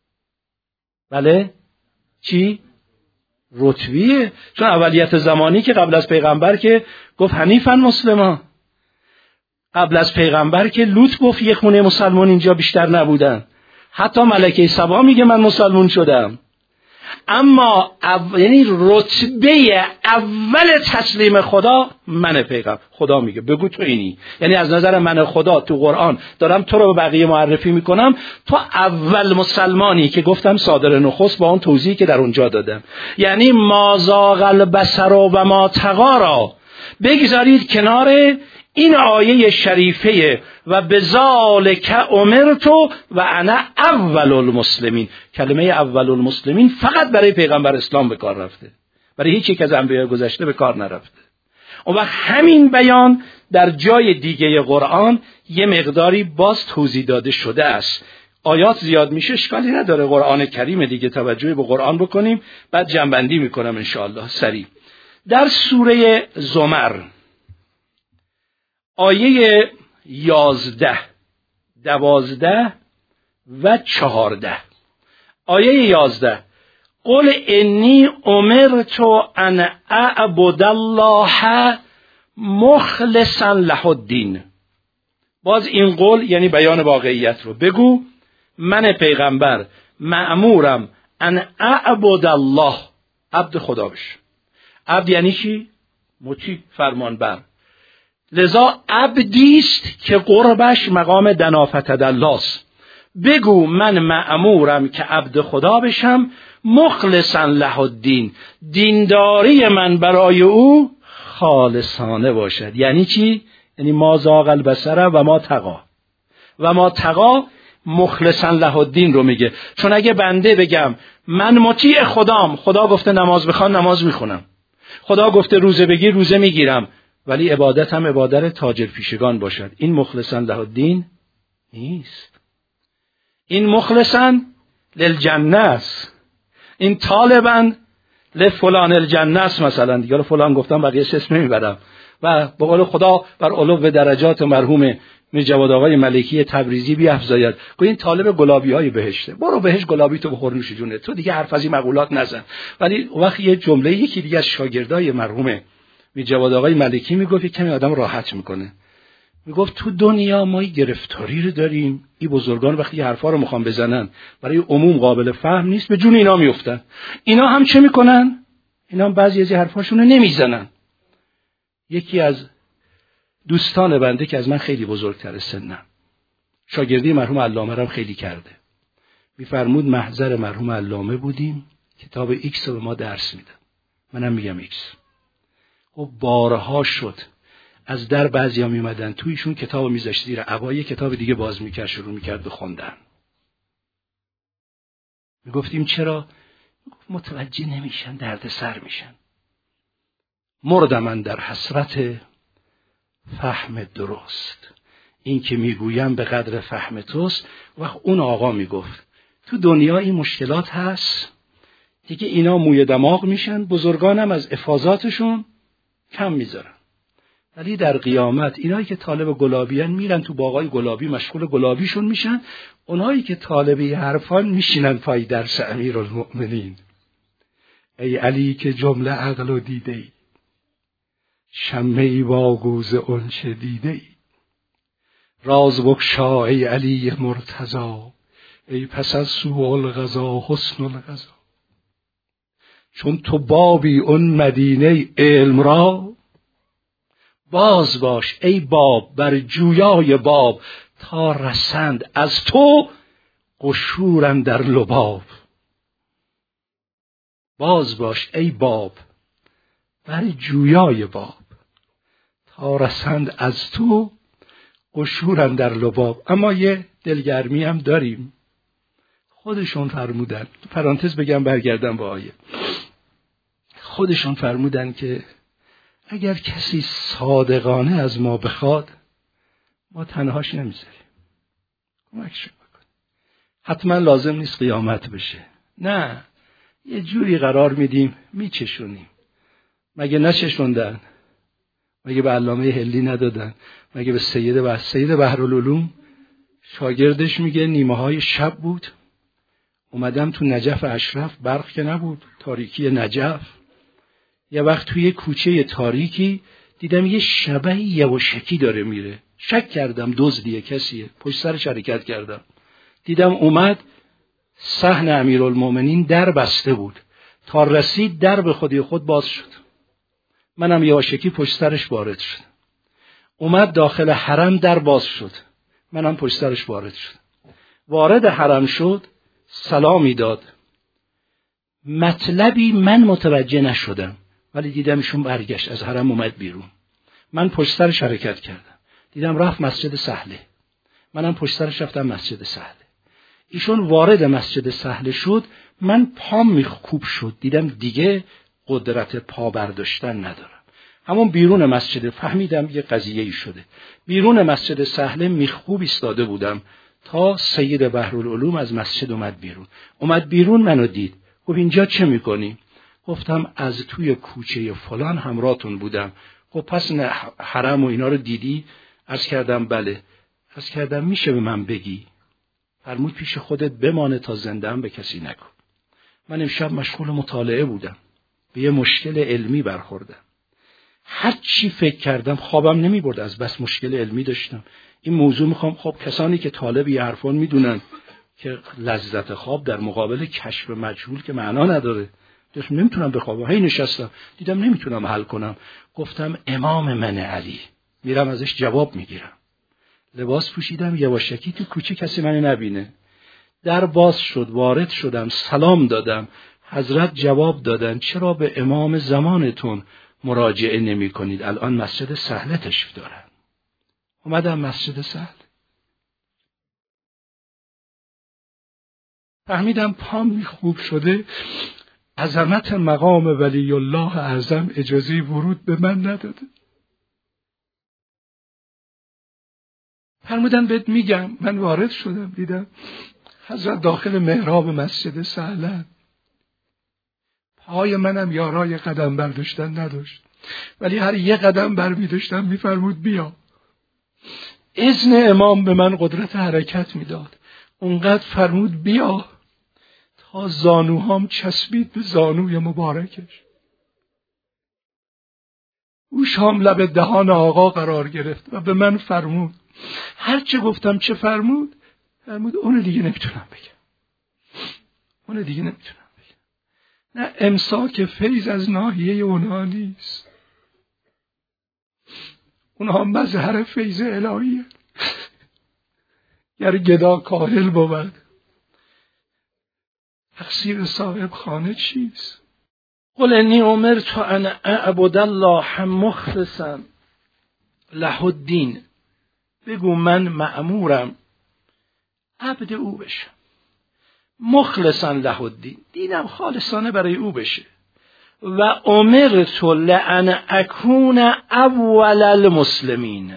بله چی؟ رتبیه. چون اولیت زمانی که قبل از پیغمبر که گفت حنیفاً مسلما، قبل از پیغمبر که لوط گفت یه خونه مسلمان اینجا بیشتر نبودن، حتی ملکه سبا میگه من مسلمان شدم. اما یعنی رتبه اول تسلیم خدا من پیغمبر. خدا میگه بگو تو اینی، یعنی از نظر من خدا تو قرآن دارم تو رو به بقیه معرفی میکنم، تو اول مسلمانی که گفتم صادر نخست با اون توضیحی که در اونجا دادم. یعنی ما زاغ البصر و ما طغی را بگذارید کنار این آیه شریفه و بذالک امرت و انا اول المسلمین. کلمه اول المسلمین فقط برای پیغمبر اسلام به کار رفته، برای هیچ یک از انبیاء گذشته به کار نرفته. اون وقت همین بیان در جای دیگه قرآن یه مقداری باز توضیح داده شده است. آیات زیاد میشه اشکالی نداره، قرآن کریم دیگه، توجه به قرآن بکنیم بعد جنبندی میکنم انشاءالله سریع. در سوره زمر آیه 11 12 و 14. آیه 11 قل انی امرت ان اعبد الله مخلصا له الدین. باز این قول یعنی بیان واقعیت رو. بگو من پیغمبر مأمورم ان اعبد الله، عبد خدا بشم. عبد یعنی چی؟ مطیع، فرمانبر. لذا عبدیست که قربش مقام دنافت دلاست. بگو من مأمورم که عبد خدا بشم مخلصا له الدین، دینداری من برای او خالصانه باشد. یعنی چی؟ یعنی ما زاغ البصر و ما طغی. و ما طغی مخلصا له الدین رو میگه. چون اگه بنده بگم من مطیع خدام، خدا گفته نماز بخوان نماز میخونم، خدا گفته روزه بگیر روزه میگیرم، ولی عبادت هم عبادت تاجر پیشگان باشد، این مخلصا له الدین نیست. این مخلصا للجنه است، این طالبا لفلان الجنه است مثلا. دیگه فلان گفتم بقیه اسم نمیبرم. و به قول خدا بر علو به درجات مرحوم میر جواد آقای ملکی تبریزی بیفزاید که این طالب گلابی های بهشته، برو بهش گلابی تو بخور نوش جونه، تو دیگه حرف از این مقولات نزن. ولی وقتی یه جمله یکی دیگه از شاگردای مرحوم میر جواد آقای ملکی میگفت کمی آدم راحت میکنه، میگفت تو دنیا ما گرفتاری رو داریم، این بزرگان وقتی یه حرفا رو میخوان بزنن برای عموم قابل فهم نیست، به جون اینا میافتن. اینا هم چه میکنن؟ اینا هم بعضی از حرفاشونو نمیزنن. یکی از دوستان بنده که از من خیلی بزرگتر سنم، شاگردی مرحوم علامه رو خیلی کرده، میفرمود محضر مرحوم علامه بودیم، کتاب ایکس رو به ما درس میدن، منم میگم ایکس. و بارها شد از در بعضیا میومدن تویشون کتابو میذاشت زیر عبای، کتاب دیگه باز میکرد شروع میکرد به خوندن. میگفتیم چرا؟ متوجه نمیشن، درد سر میشن. مردم من در حسرت فهم درست، این که میگویم به قدر فهم توست. و اون آقا میگفت تو دنیا این مشکلات هست، دیگه اینا موی دماغ میشن، بزرگانم از افاضاتشون کم میذارن. ولی در قیامت اینایی که طالب گلابیان میرن تو باغای گلابی، مشغول گلابیشون میشن. اونایی که طالبی حرفان میشینن پای درس امیرالمؤمنین. ای علی که جمله عقل و دیده ای، شمعی باگوز انچه دیده ای. راز بگشا ای علی مرتضا، ای پس از سوء القضا حسن القضا. چون تو بابی اون مدینه علم را، باز باش ای باب بر جویای باب. تا رسند از تو قشور در لباب. باز باش ای باب بر جویای باب. تا رسند از تو قشور در لباب. اما یه دلگرمی هم داریم. خودشون فرمودن، پرانتز بگم برگردم به آیه، خودشون فرمودن که اگر کسی صادقانه از ما بخواد ما تنهاش نمیذاریم، کمکش بکن. حتما لازم نیست قیامت بشه، نه، یه جوری قرار میدیم میچشونیم. مگه نچشوندن؟ مگه به علامه هلی ندادن؟ مگه به سید بحرالعلوم شاگردش میگه نیمه های شب بود اومدم تو نجف اشرف، برق که نبود، تاریکی نجف. یه وقت توی کوچه تاریکی دیدم یه شبح یواشکی داره میره. شک کردم دزدیه، کسیه، پشت سرش حرکت کردم. دیدم اومد صحن امیرالمومنین در بسته بود، تا رسید در به خودی خود باز شد. منم یواشکی پشت سرش وارد شد. اومد داخل حرم، در باز شد، منم پشت سرش وارد شد. وارد حرم شد، سلامی داد. مطلبی من متوجه نشدم، ولی دیدم ایشون برگشت از حرم اومد بیرون. من پشت سرش حرکت کردم، دیدم رفت مسجد سهله، منم پشت سرش رفتم مسجد سهله. ایشون وارد مسجد سهله شد، من پام میخکوب شد، دیدم دیگه قدرت پا برداشتن ندارم. همون بیرون مسجد فهمیدم یه قضیه ای شده. بیرون مسجد سهله میخکوب ایستاده بودم تا سید بحرالعلوم از مسجد اومد بیرون منو دید. گفت اینجا چه میکنی؟ گفتم از توی کوچه فلان همراهتون بودم. خب پس حرم و اینا رو دیدی؟ عرض کردم بله. عرض کردم میشه به من بگی؟ فرمود پیش خودت بمانه تا زنده‌ام به کسی نگو. من امشب مشغول مطالعه بودم، به یه مشکل علمی برخوردم. هر چی فکر کردم خوابم نمی برد، از بس مشکل علمی داشتم. این موضوع میخوام، خب کسانی که طالب یه حرفان میدونن که لذت خواب در مقابل کشف مجهول که معنا نداره. نمیتونم بخوابم، هی نشستم دیدم نمیتونم حل کنم. گفتم امام من علی، میرم ازش جواب میگیرم. لباس پوشیدم، یواشکی تو کوچه کسی منو نبینه. در باز شد، وارد شدم، سلام دادم. حضرت جواب دادن چرا به امام زمانتون مراجعه نمی کنید؟ الان مسجد سهله تشریف دارن. اومدم مسجد سهله، فهمیدم پام میخوب شده. عظمت مقام ولی الله اعظم اجازه ورود به من نداده. فرمودن بهت میگم. من وارد شدم، دیدم حضرت داخل محراب مسجد سهله. پای منم یارای قدم برداشتن نداشت، ولی هر یه قدم برمی‌داشتم میفرمود بیا. اذن امام به من قدرت حرکت میداد. اونقدر فرمود بیا تا زانوهام چسبید به زانوی مبارکش. گوشام لب دهان آقا قرار گرفت و به من فرمود. هر چه گفتم چه فرمود؟ فرمود اون دیگه نمیتونم بگم، اون دیگه نمیتونم بگم. نه، امساک فیض از ناحیه اونها نیست، اونها مظهر فیض الهیه. گر گدا کاهل بود تقصیر صاحب خانه چیست؟ قل انی امرت ان اعبد الله مخلصا له الدین. بگو من مأمورم عبد او بشم، مخلصا له الدین، دینم خالصانه برای او بشه. و امرت لان اکون اول المسلمین.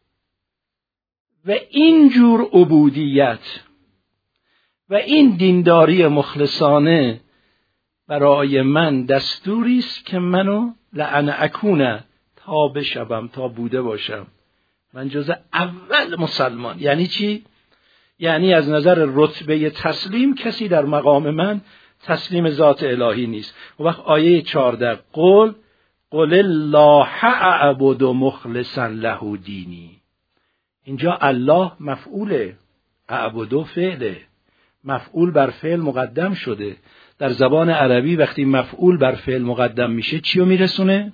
و اینجور عبودیت و این دینداری مخلصانه برای من دستوری است که منو لأن اکون تا بشوم، تا بوده باشم من جز اول مسلمان. یعنی چی؟ یعنی از نظر رتبه تسلیم کسی در مقام من تسلیم ذات الهی نیست. و وقت آیه 14 قل الله اعبد مخلصا له دینی، اینجا الله مفعوله، اعبد فعله، مفعول بر فعل مقدم شده. در زبان عربی وقتی مفعول بر فعل مقدم میشه چیو میرسونه؟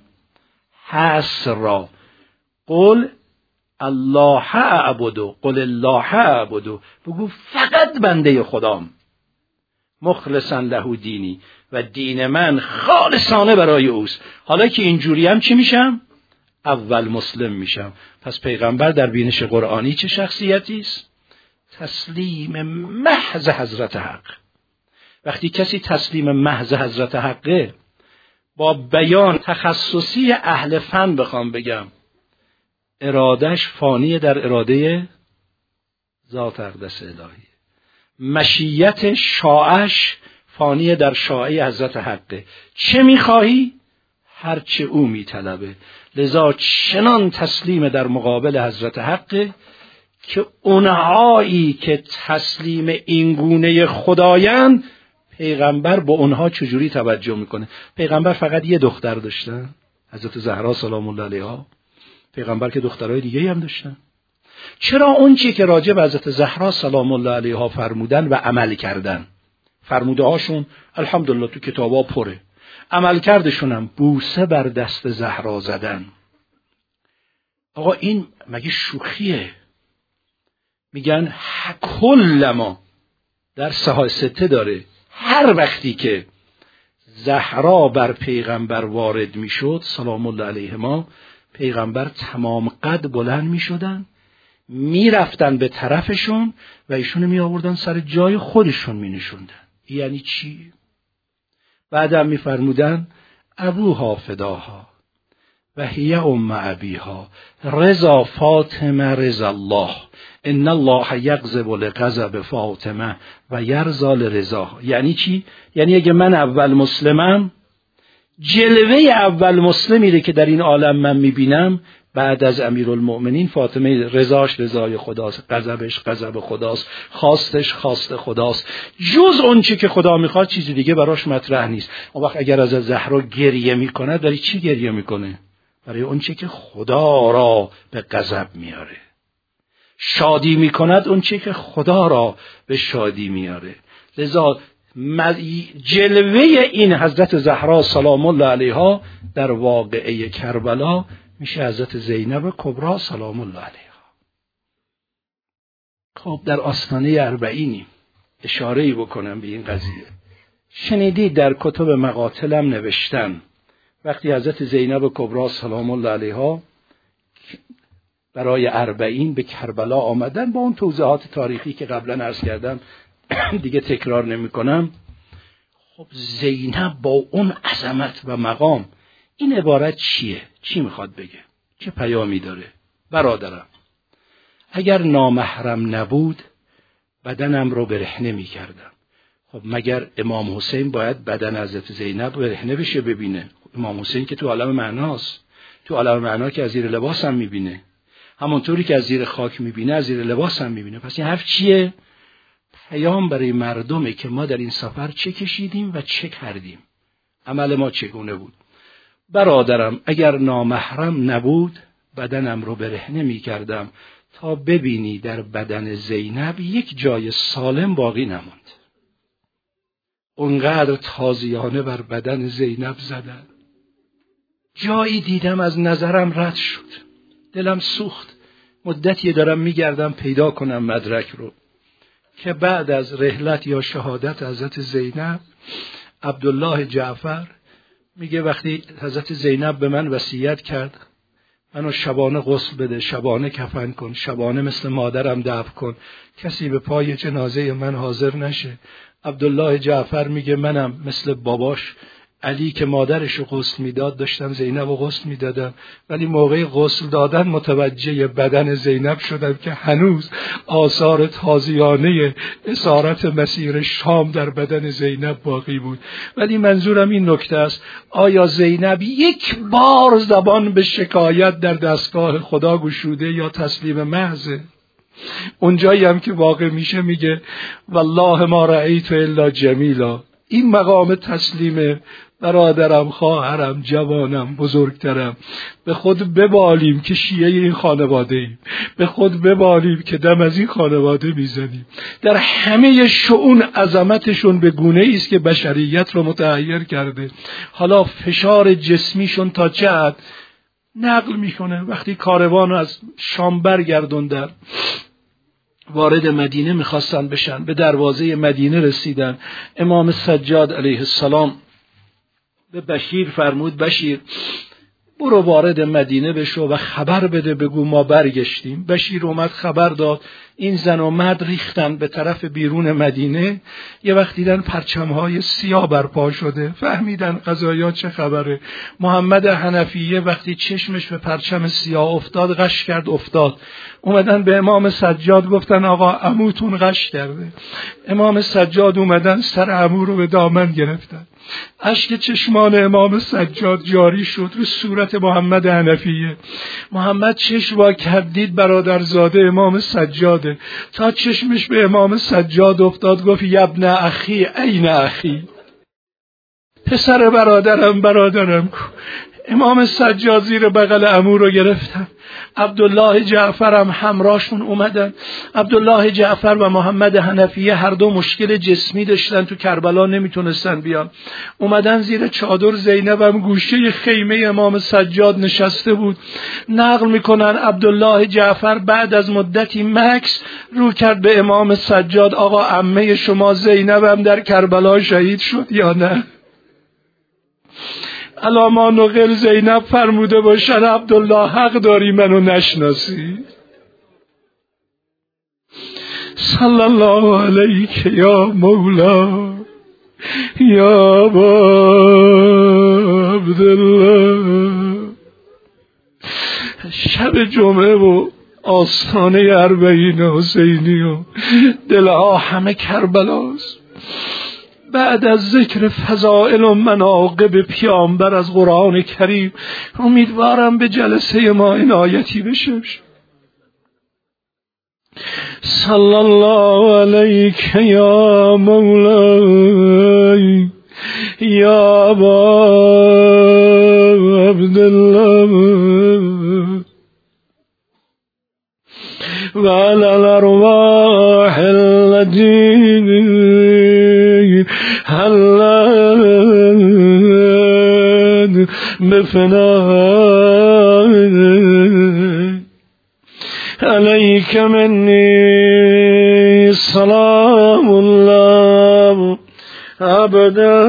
حصر را. قل الله اعبد، قل الله اعبد، بگو فقط بنده خدام، مخلصا له دینی، و دین من خالصانه برای اوست. حالا که اینجوری هم چی میشم؟ اول مسلم میشم. پس پیغمبر در بینش قرآنی چه شخصیتی است؟ تسلیم محض حضرت حق. وقتی کسی تسلیم محض حضرت حقه، با بیان تخصصی اهل فن بخوام بگم، ارادش فانی در اراده ذات اقدس الهی، مشیت شاعش فانی در شاعه حضرت حقه. چه میخواهی؟ هرچه او میطلبه. لذا چنان تسلیم در مقابل حضرت حقه که اونهایی که تسلیم این گونه خدایند، پیغمبر با اونها چجوری توجه میکنه؟ پیغمبر فقط یه دختر داشتن، حضرت زهرا سلام الله علیها. پیغمبر که دخترای دیگه هم داشتن. چرا اون چی که راجع به حضرت زهرا سلام الله علیها فرمودن و عمل کردن، فرموده هاشون الحمدلله تو کتابا پره، عمل کردشون هم بوسه بر دست زهرا زدن. آقا این مگه شوخیه؟ میگن کل ما در صحاح سته داره، هر وقتی که زهرا بر پیغمبر وارد میشد سلام الله علیهما، پیغمبر تمام قد بلند میشدن، میرفتن به طرفشون و ایشونو می آوردن سر جای خودشون می نشوندن. یعنی چی؟ بعدم می فرمودن ابوها فداها و هی ام ابیها رضا فاطمه رضا الله ان الله یغضب لغضب فاطمه و یرضا لرضاها. یعنی چی؟ یعنی اگه من اول مسلمم، جلوه اول مسلمی که در این عالم من میبینم بعد از امیرالمؤمنین فاطمه، رضاش رضای خداست، غضبش غضب خداست، خواستش خواست خداست. جز اون چی که خدا میخواد چیزی دیگه براش مطرح نیست. اون وقت اگر از زهرا گریه میکنه، برای چی گریه میکنه؟ برای اون چی که خدا را به غضب میاره. شادی میکند اون چی که خدا را به شادی میاره. لذا جلوه این حضرت زهرا سلام الله علیها در واقعه کربلا میشه حضرت زینب کبری سلام الله علیها. خب در آستانه اربعینی اشاره‌ای بکنم به این قضیه. شنیدید در کتب مقاتلم نوشتن وقتی حضرت زینب کبری سلام الله علیها برای اربعین به کربلا آمدن، با اون توضیحات تاریخی که قبلا عرض کردم دیگه تکرار نمی کنم. خب زینب با اون عظمت و مقام، این عبارت چیه؟ چی میخواد بگه؟ چه پیامی داره؟ برادرم، اگر نامحرم نبود بدنم رو برهنه میکردم. خب مگر امام حسین باید بدن حضرت زینب برهنه بشه ببینه؟ امام حسین که تو عالم معناست، تو عالم معنا که از زیر لباس هم میبینه، همونطوری که از زیر خاک میبینه از زیر لباس هم میبینه. پس این حرف چیه؟ پیام برای مردمه که ما در این سفر چه کشیدیم و چه کردیم، عمل ما چگونه بود. برادرم اگر نامحرم نبود بدنم رو برهنه می کردم تا ببینی در بدن زینب یک جای سالم باقی نموند. اونقدر تازیانه بر بدن زینب زدن. جایی دیدم از نظرم رد شد، دلم سوخت. مدتی دارم میگردم پیدا کنم مدرک رو که بعد از رحلت یا شهادت حضرت زینب، عبدالله جعفر میگه وقتی حضرت زینب به من وصیت کرد منو شبانه غسل بده، شبانه کفن کن، شبانه مثل مادرم دفن کن، کسی به پای جنازه من حاضر نشه. عبدالله جعفر میگه منم مثل باباش علی که مادرش رو غسل میداد داشتم زینب رو غسل میدادم، ولی موقع غسل دادن متوجه بدن زینب شدم که هنوز آثار تازیانه اسارت مسیر شام در بدن زینب باقی بود. ولی منظورم این نکته است، آیا زینب یک بار زبان به شکایت در دستگاه خدا گشوده یا تسلیم محضه؟ اونجایی هم که واقع میشه میگه والله ما رأیت الا جمیلا. این مقام تسلیم برادرم، خواهرم، جوانم، بزرگترم، به خود ببالیم که شیعه این خانواده ایم، به خود ببالیم که دم از این خانواده میزنیم. در همه شؤون عظمتشون به گونه ایست که بشریت رو متحیر کرده. حالا فشار جسمیشون تا چه حد نقل میکنه. وقتی کاروان رو از شام برگردوندن وارد مدینه میخواستن بشن، به دروازه مدینه رسیدن، امام سجاد علیه السلام به بشیر فرمود بشیر برو وارد مدینه بشو و خبر بده، بگو ما برگشتیم. بشیر اومد خبر داد، این زن و مرد ریختن به طرف بیرون مدینه. یه وقت دیدن پرچم‌های سیاه برپا شده، فهمیدن قضایا چه خبره. محمد حنفیه وقتی چشمش به پرچم سیاه افتاد غش کرد افتاد. اومدن به امام سجاد گفتن آقا عموتون غش کرده. امام سجاد اومدن سر عمو رو به دامن گرفتن. اشک چشمان امام سجاد جاری شد رو صورت محمد حنفیه. محمد چشم وا کرد دید برادرزاده امام سجاده. تا چشمش به امام سجاد افتاد گفت یبن اخی این اخی، پسر برادرم کو. امام سجاد زیر بغل عمو رو گرفتن. عبدالله جعفر هم همراهشون اومدن. عبدالله جعفر و محمد حنفیه هر دو مشکل جسمی داشتن، تو کربلا نمیتونستن بیان. اومدن زیر چادر. زینب هم گوشه خیمه امام سجاد نشسته بود. نقل میکنن عبدالله جعفر بعد از مدتی مکث رو کرد به امام سجاد آقا عمه شما زینب هم در کربلا شهید شد یا نه؟ الاما نقل زینب فرموده باشن عبدالله حق داری منو نشناسی. صلی الله علیک یا مولا یا عبدالله. شب جمعه و آستانه اربعین حسینی و دلها همه کربلاست. بعد از ذکر فضائل و مناقب پیامبر از قرآن کریم امیدوارم به جلسه ما عنایتی بشه. صلی الله علیک یا مولای یا ابا عبدالله و علی الارواح الذین حلت بفنای علیک منی سلام الله ابدا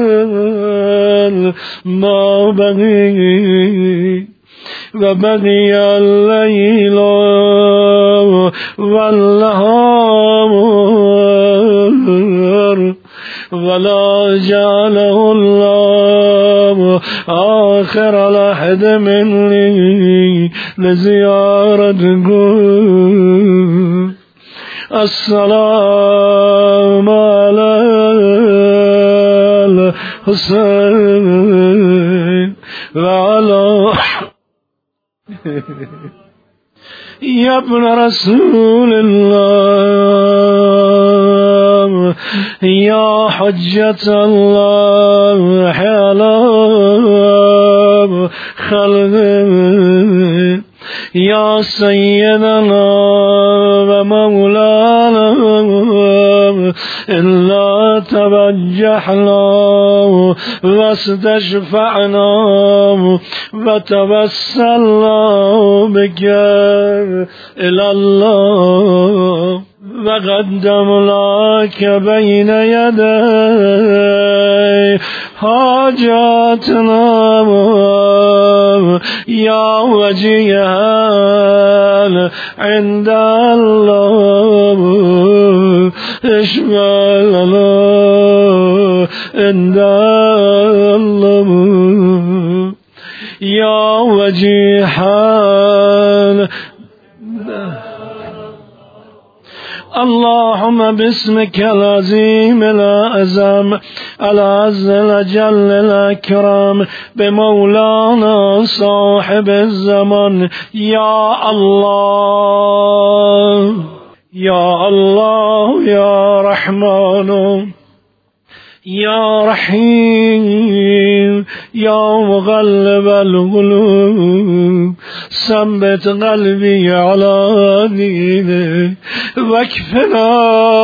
ما بقی و بقی اللیل والنهار ولا جعله الله آخر لحد مني لزيارتكم. السلام على الحسين وعلى يا ابن رسول الله يا حجة الله على خلقه يا سيدنا ومولانا إلا توجهنا واستشفعنا وتوسلنا بك إلى الله وقدمناك بين يدي حاجاتنا يا وجيها عند الله اشفع لنا عند الله يا وجيها اللهم باسمك العظيم الأعظم العز الجل الأكرم بمولانا صاحب الزمان يا الله يا الله يا رحمن يا رحيم يا مغلب القلوب ثبت قلبي على دينك واكفنا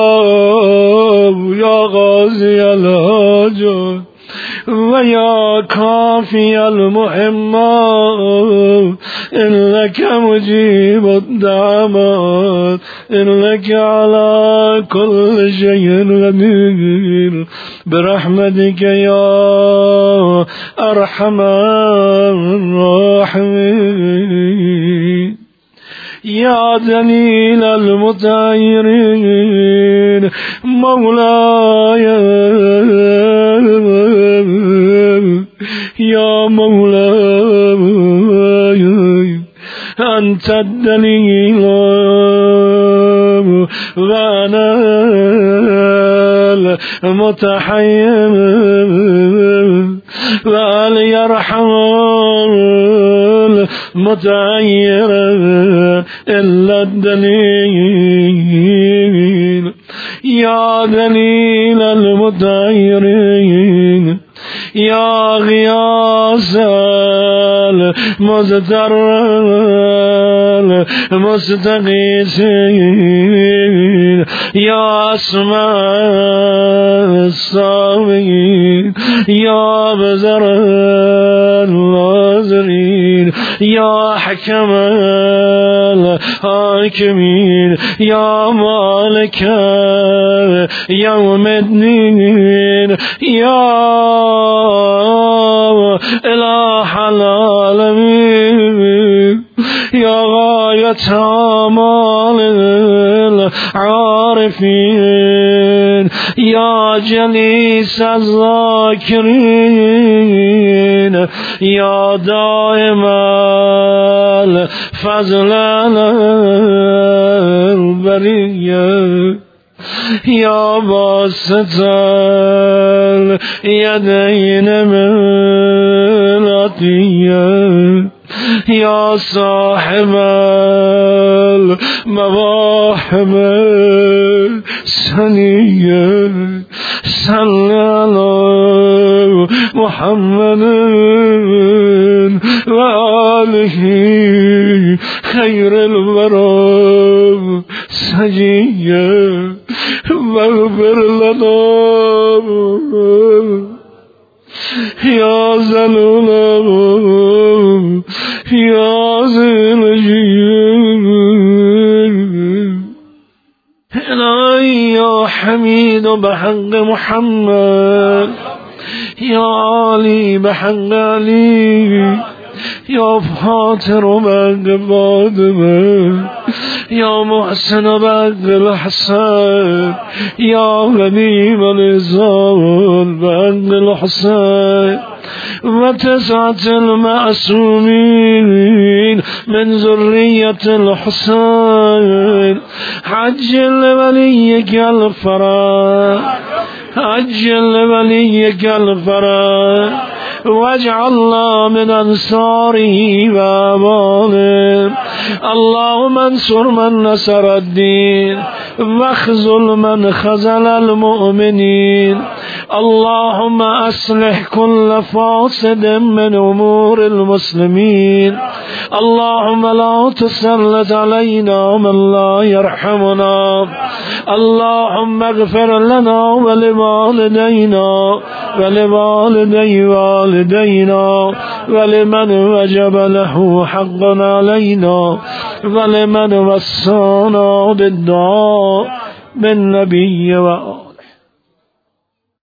يا غازي الحاجات ويا كافي المهمات إنك مجيب الدعوات إنك على كل شيء قدير برحمتك يا أرحم الراحمين يا دليل المطهرين مولاي يا مولاي أنت الدليل وأنا المتحير وأن يرحم المتعير إلا الدليل يا دليل المتعيرين يا غياث المزدر المستغيثين يا أسماء الصابرين يا بزر الناظرين يا حكم الحاكمين يا مالك يوم الدين يا إله العالمين يا غاية آمال العارفين يا جليس الذاكرين يا دائم الفضل البرية يا باسط اليدين من العطية يا صاحب المواهب السنية صل على محمد وآله خير الورى سجية واغفر لنا يا زلول يا زلجيل إلهي يا حميد بحق محمد يا علي بحق علي يا فاطر بحق فاطمة يا محسن بحق الحسن يا غنيم الإنسان بحق الحسين وتسعة المعصومين من ذرية الحسين عجل وليك الفرج عجل وليك الفرج واجعلنا من أنصاره وأمانه اللهم انصر من نصر الدين واخذل من خذل المؤمنين اللهم أصلح كل فاسد من أمور المسلمين اللهم لا تسلط علينا من لا يرحمنا اللهم اغفر لنا ولوالدينا ولوالدي والدينا ولمن وجب له حق علينا ولمن وصانا بالدعاء بالنبي